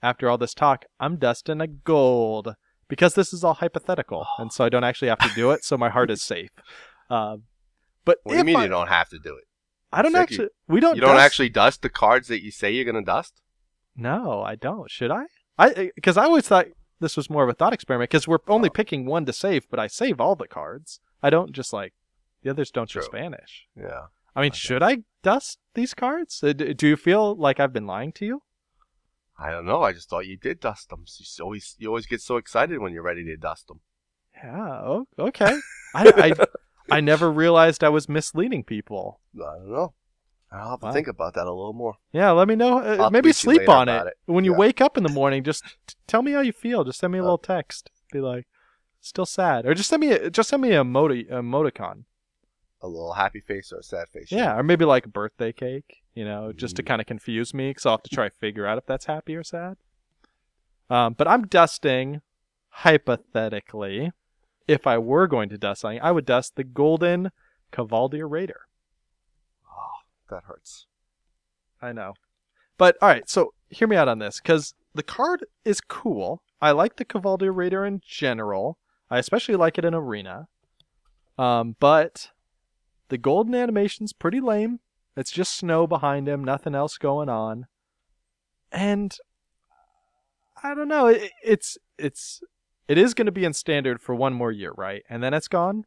after all this talk, I'm dusting a gold because this is all hypothetical, and so I don't actually have to do it. So my heart is safe. Uh, but What do you mean I, you don't have to do it? I don't Sick, actually. you- We don't. You don't dust- actually dust the cards that you say you're gonna dust? No, I don't. Should I? I because I always thought this was more of a thought experiment because we're only Oh. picking one to save, but I save all the cards. I don't just like the others don't True. just vanish. Yeah. I mean, Okay. should I dust these cards? Uh, d- Do you feel like I've been lying to you? I don't know. I just thought you did dust them. You s- always you always get so excited when you're ready to dust them. Yeah. Oh, okay. I, I I never realized I was misleading people. I don't know. I'll have to Wow. think about that a little more. Yeah, let me know. Uh, I'll maybe tweet you sleep later on it. about it. When you Yeah. wake up in the morning. Just t- tell me how you feel. Just send me a Uh, little text. Be like, still sad, or just send me a, just send me a emoti- emoticon. A little happy face or a sad face. Yeah, or maybe like a birthday cake. You know, just to Mm. kind of confuse me, because I'll have to try to figure out if that's happy or sad. Um, but I'm dusting, hypothetically, if I were going to dust something, I would dust the golden Cavaldier Raider. Oh, that hurts. I know. But, all right, so hear me out on this, because the card is cool. I like the Cavaldier Raider in general. I especially like it in Arena. Um, but the golden animation's pretty lame. It's just snow behind him, nothing else going on. And I don't know, it, it's it's it is going to be in standard for one more year, right? And then it's gone?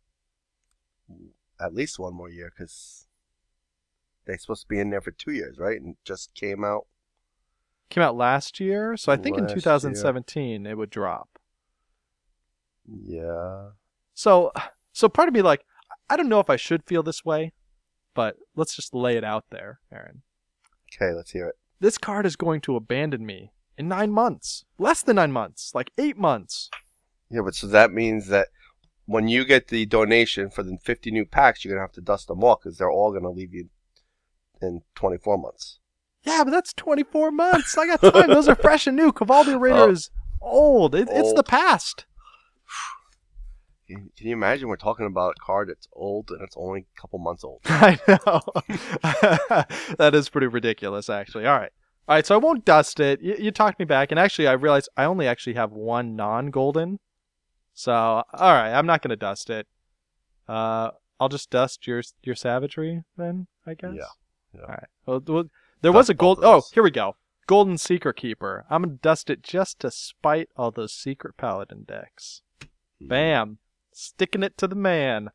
At least one more year, because they're supposed to be in there for two years, right? And it just came out. Came out last year, so I think in Last two thousand seventeen it would drop. Yeah. So, so part of me, like, I don't know if I should feel this way, but let's just lay it out there, Aaron. Okay, let's hear it. This card is going to abandon me in nine months. Less than nine months. Like eight months. Yeah, but so that means that when you get the donation for the fifty new packs, you're going to have to dust them all because they're all going to leave you in twenty-four months. Yeah, but that's twenty-four months. I got time. Those are fresh and new. Cavaldier Raider Oh. is old. It, It's the Old. past. Can can you imagine we're talking about a card that's old and it's only a couple months old? I know. That is pretty ridiculous, actually. All right. All right, so I won't dust it. You, you talked me back, and actually I realized I only actually have one non-golden. So, all right, I'm not going to dust it. Uh, I'll just dust your your savagery then, I guess. Yeah, yeah. All right. Well, well, there Dust was a both gold. of Oh, those. here we go. Golden Secret Keeper. I'm going to dust it just to spite all those Secret Paladin decks. Bam. Sticking it to the man.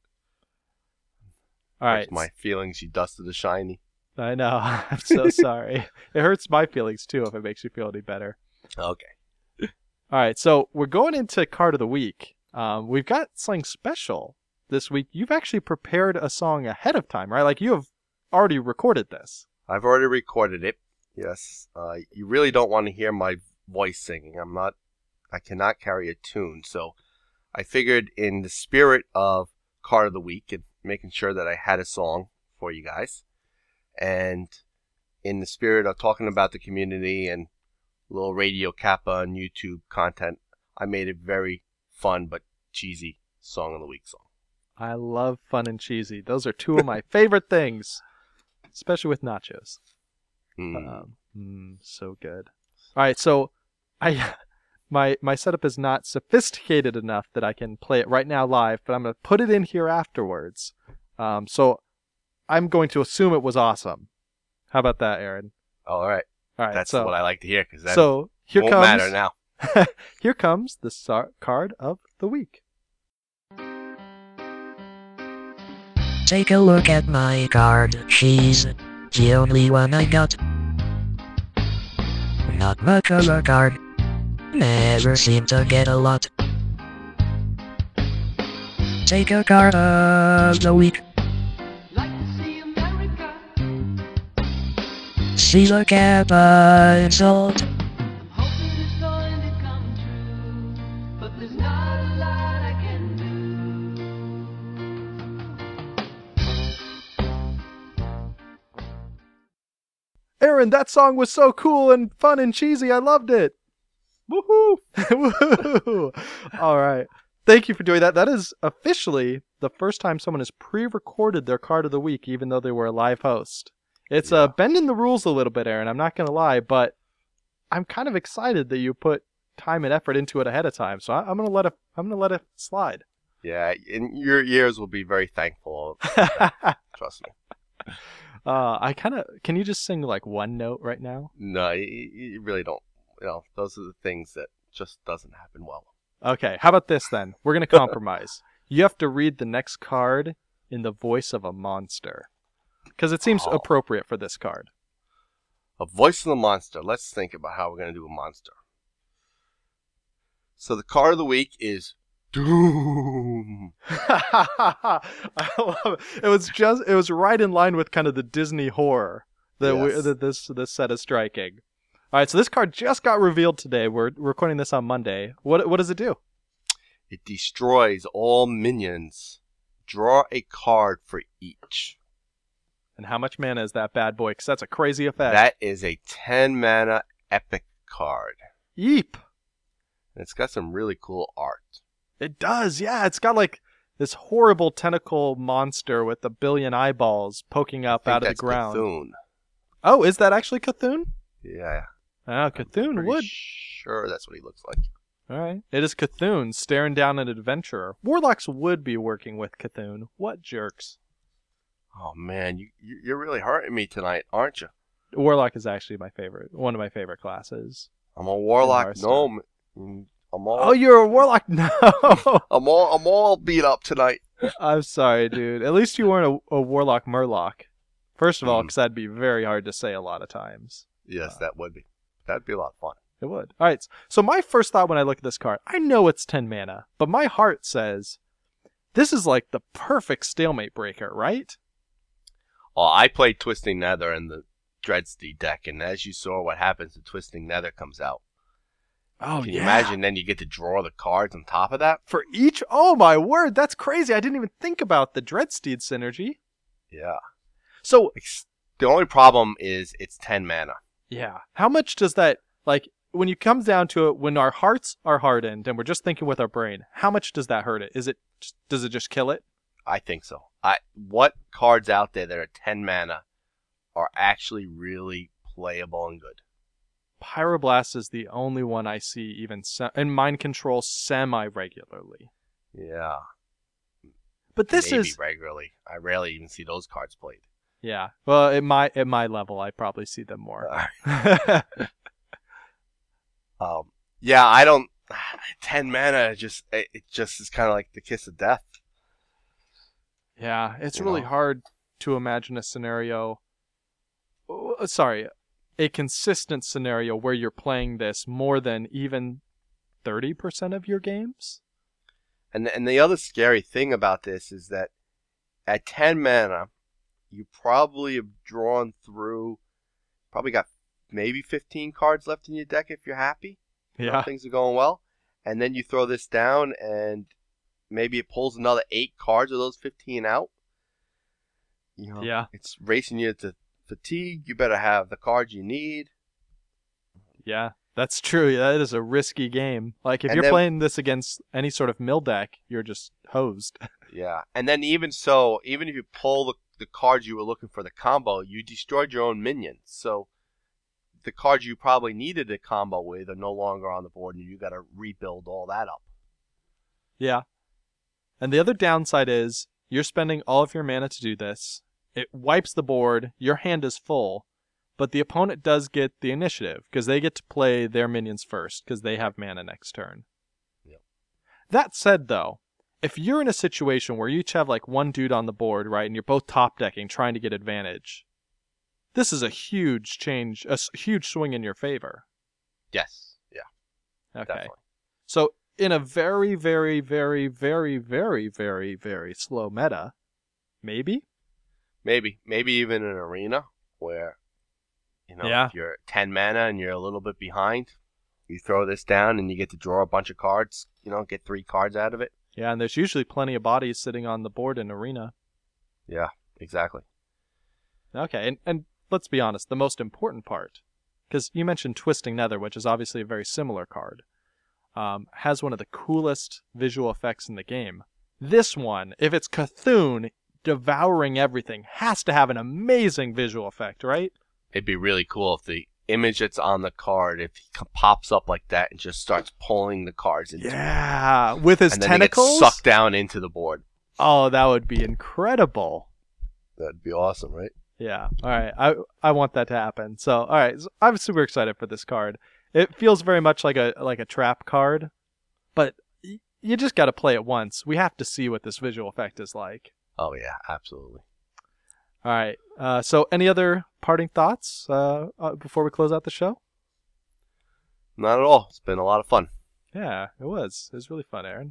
All Hurts right. my feelings. You dusted a shiny. I know. I'm so sorry. It hurts my feelings too if it makes you feel any better. Okay. All right, so we're going into card of the week. Um, we've got something special this week. You've actually prepared a song ahead of time, right? Like you have already recorded this. I've already recorded it. Yes. Uh, you really don't want to hear my voice singing. I'm not. I cannot carry a tune. So I figured, in the spirit of card of the week and making sure that I had a song for you guys, and in the spirit of talking about the community and little Radio Kappa and YouTube content, I made a very fun but cheesy song of the week song. I love fun and cheesy. Those are two of my favorite things, especially with nachos. Mm. Um, mm, so good. All right, so I my my setup is not sophisticated enough that I can play it right now live, but I'm going to put it in here afterwards. Um, so I'm going to assume it was awesome. How about that, Aaron? All right. All right, That's so what I like to hear, because that so here won't comes matter now. here comes the sar- card of the week. Take a look at my card. She's the only one I got. Not much of a card. Never seem to get a lot. Take a card of the week. Like to see America. Caesar Kappa insult. I'm hoping it's going to come true, but there's not a lot I can do. Aaron, that song was so cool and fun and cheesy. I loved it. Woohoo! Woohoo! All right. Thank you for doing that. That is officially the first time someone has pre-recorded their card of the week, even though they were a live host. It's Yeah. uh, bending the rules a little bit, Aaron. I'm not going to lie, but I'm kind of excited that you put time and effort into it ahead of time. So I, I'm gonna let it. I'm gonna let it slide. Yeah, and your ears will be very thankful. Trust me. uh, I kind of. Can you just sing like one note right now? No, you, you really don't. You know, those are the things that just doesn't happen well. Okay, how about this then? We're gonna compromise. You have to read the next card in the voice of a monster, because it seems Oh. appropriate for this card. A voice of the monster. Let's think about how we're gonna do a monster. So the card of the week is Doom. I love it. It was just. It was right in line with kind of the Disney horror that, we, Yes. that this this set is striking. All right, so this card just got revealed today. We're recording this on Monday. What what does it do? It destroys all minions. Draw a card for each. And how much mana is that bad boy? Because that's a crazy effect. That is a ten mana epic card. Yeep. And it's got some really cool art. It does, yeah. It's got like this horrible tentacle monster with a billion eyeballs poking I up think out of the that's ground. Cthulhu. Oh, is that actually Cthulhu? Yeah. Oh, Cthulhu Pretty would. sure that's what he looks like. All right. It is Cthulhu staring down an adventurer. Warlocks would be working with Cthulhu. What jerks. Oh man, you you- you're really hurting me tonight, aren't you? Warlock is actually my favorite. One of my favorite classes. I'm a warlock Hearthstone. gnome. I'm all Oh, you're a warlock? No. I'm all I'm all beat up tonight. I'm sorry, dude. At least you weren't a, a warlock murloc. First of all, Mm. because that'd be very hard to say a lot of times. Yes, that would be. That'd be a lot of fun. It would. All right. So my first thought when I look at this card, I know it's ten mana, but my heart says this is like the perfect stalemate breaker, right? Well, I played Twisting Nether in the Dreadsteed deck, and as you saw, what happens when Twisting Nether comes out. Oh, Can you imagine? Then you get to draw the cards on top of that. For each? Oh, my word. That's crazy. I didn't even think about the Dreadsteed synergy. Yeah. So, Ex- The only problem is it's ten mana. yeah. How much does that, like, when you come down to it, when our hearts are hardened and we're just thinking with our brain, how much does that hurt it? Is it, does it just kill it? I think so. I what cards out there that are ten mana are actually really playable and good? Pyroblast is the only one I see even se- and mind control semi-regularly. Yeah. But this Maybe is regularly. I rarely even see those cards played. yeah. Well, at my at my level, I probably see them more. Um. Yeah, I don't. Ten mana just it, it just is kind of like the kiss of death. yeah, it's You really know. hard to imagine a scenario. oh, Sorry, a consistent scenario where you're playing this more than even thirty percent of your games. And and the other scary thing about this is that at ten mana, you probably have drawn through, probably got maybe fifteen cards left in your deck if you're happy. You know, Yeah, things are going well. And then you throw this down and maybe it pulls another eight cards of those fifteen out. You know, Yeah. it's racing you to fatigue. You better have the cards you need. yeah, that's true. That is a risky game. Like if And you're then- playing this against any sort of mill deck, you're just hosed. Yeah. And then even so, even if you pull the, the cards you were looking for the combo, you destroyed your own minions. So the cards you probably needed a combo with are no longer on the board, and you got to rebuild all that up. Yeah. And the other downside is you're spending all of your mana to do this. It wipes the board, your hand is full, but the opponent does get the initiative because they get to play their minions first because they have mana next turn. Yep. That said, though, if you're in a situation where you each have like one dude on the board, right, and you're both top decking trying to get advantage, this is a huge change, a s- huge swing in your favor. Yes. Yeah, Okay. definitely. So in a very, very, very, very, very, very, very slow meta, maybe? Maybe. Maybe even an arena where, you know, Yeah. if you're ten mana and you're a little bit behind, you throw this down and you get to draw a bunch of cards, you know, get three cards out of it. Yeah, and there's usually plenty of bodies sitting on the board in arena. Yeah, exactly. Okay, and, and let's be honest, the most important part, because you mentioned Twisting Nether, which is obviously a very similar card, um, has one of the coolest visual effects in the game. This one, if it's Cthulhu devouring everything, has to have an amazing visual effect, right? It'd be really cool if the image that's on the card, if he co- pops up like that and just starts pulling the cards into it, Yeah, with his and then tentacles. they get sucked down into the board. Oh, that would be incredible. That'd be awesome, right? Yeah. All right. I I want that to happen. So, all right. So I'm super excited for this card. It feels very much like a like a trap card, but y- you just got to play it once. We have to see what this visual effect is like. Oh yeah, absolutely. All right. Uh, so, any other parting thoughts uh, uh, before we close out the show? Not at all. It's been a lot of fun. Yeah, it was. It was really fun, Aaron.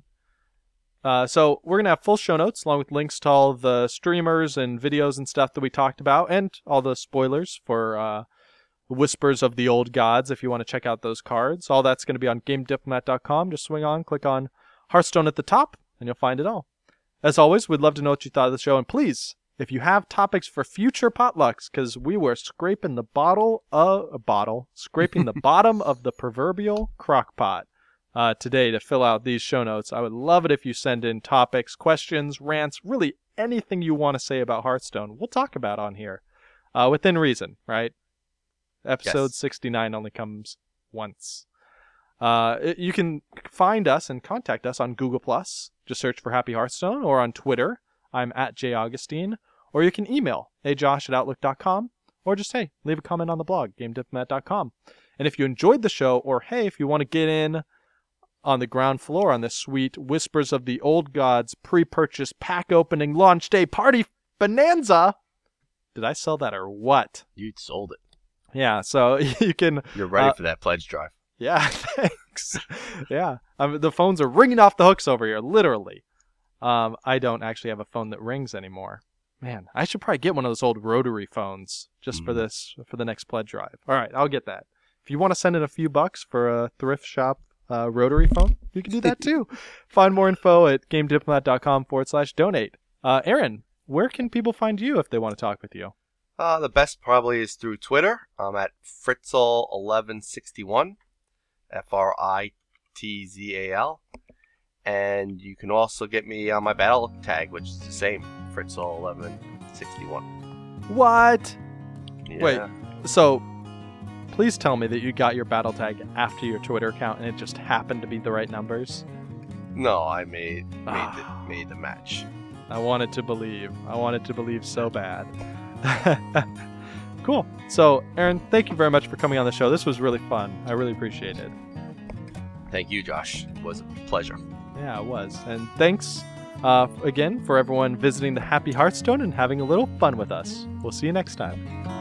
Uh, so we're gonna have full show notes along with links to all the streamers and videos and stuff that we talked about, and all the spoilers for uh, Whispers of the Old Gods. If you want to check out those cards, all that's going to be on game diplomat dot com. Just swing on, click on Hearthstone at the top, and you'll find it all. As always, we'd love to know what you thought of the show, and please, if you have topics for future potlucks, because we were scraping the bottle of a bottle, scraping the bottom of the proverbial crock pot. Uh, today to fill out these show notes. I would love it if you send in topics, questions, rants, really anything you want to say about Hearthstone. We'll talk about on here, uh, within reason, right? Episode Yes. sixty-nine only comes once. Uh, it- you can find us and contact us on Google Plus. Just search for Happy Hearthstone, or on Twitter. I'm at J Augustine, or you can email hey josh at outlook dot com, or just hey, leave a comment on the blog game diplomat dot com. And if you enjoyed the show, or hey, if you want to get in on the ground floor on this sweet Whispers of the Old Gods pre-purchase pack opening launch day party bonanza. Did I sell that or what? You sold it. Yeah, so you can... You're ready Uh, for that pledge drive. Yeah, thanks. Yeah, um, the phones are ringing off the hooks over here, literally. Um, I don't actually have a phone that rings anymore. Man, I should probably get one of those old rotary phones just for Mhm. this, for the next pledge drive. All right, I'll get that. If you want to send in a few bucks for a thrift shop uh, rotary phone, you can do that too. Find more info at game diplomat dot com forward slash donate. Uh, Aaron, where can people find you if they want to talk with you? Uh, the best probably is through Twitter. I'm at Fritzl eleven sixty-one, F R I T Z A L. And you can also get me on my battle tag, which is the same, Fritzl eleven sixty-one. What? Yeah. Wait. So, please tell me that you got your battle tag after your Twitter account and it just happened to be the right numbers. No, I made made Ah. the, made the match. I wanted to believe. I wanted to believe so bad. Cool. So, Aaron, thank you very much for coming on the show. This was really fun. I really appreciate it. Thank you, Josh. It was a pleasure. Yeah, it was. And thanks uh, again for everyone visiting the Happy Hearthstone and having a little fun with us. We'll see you next time.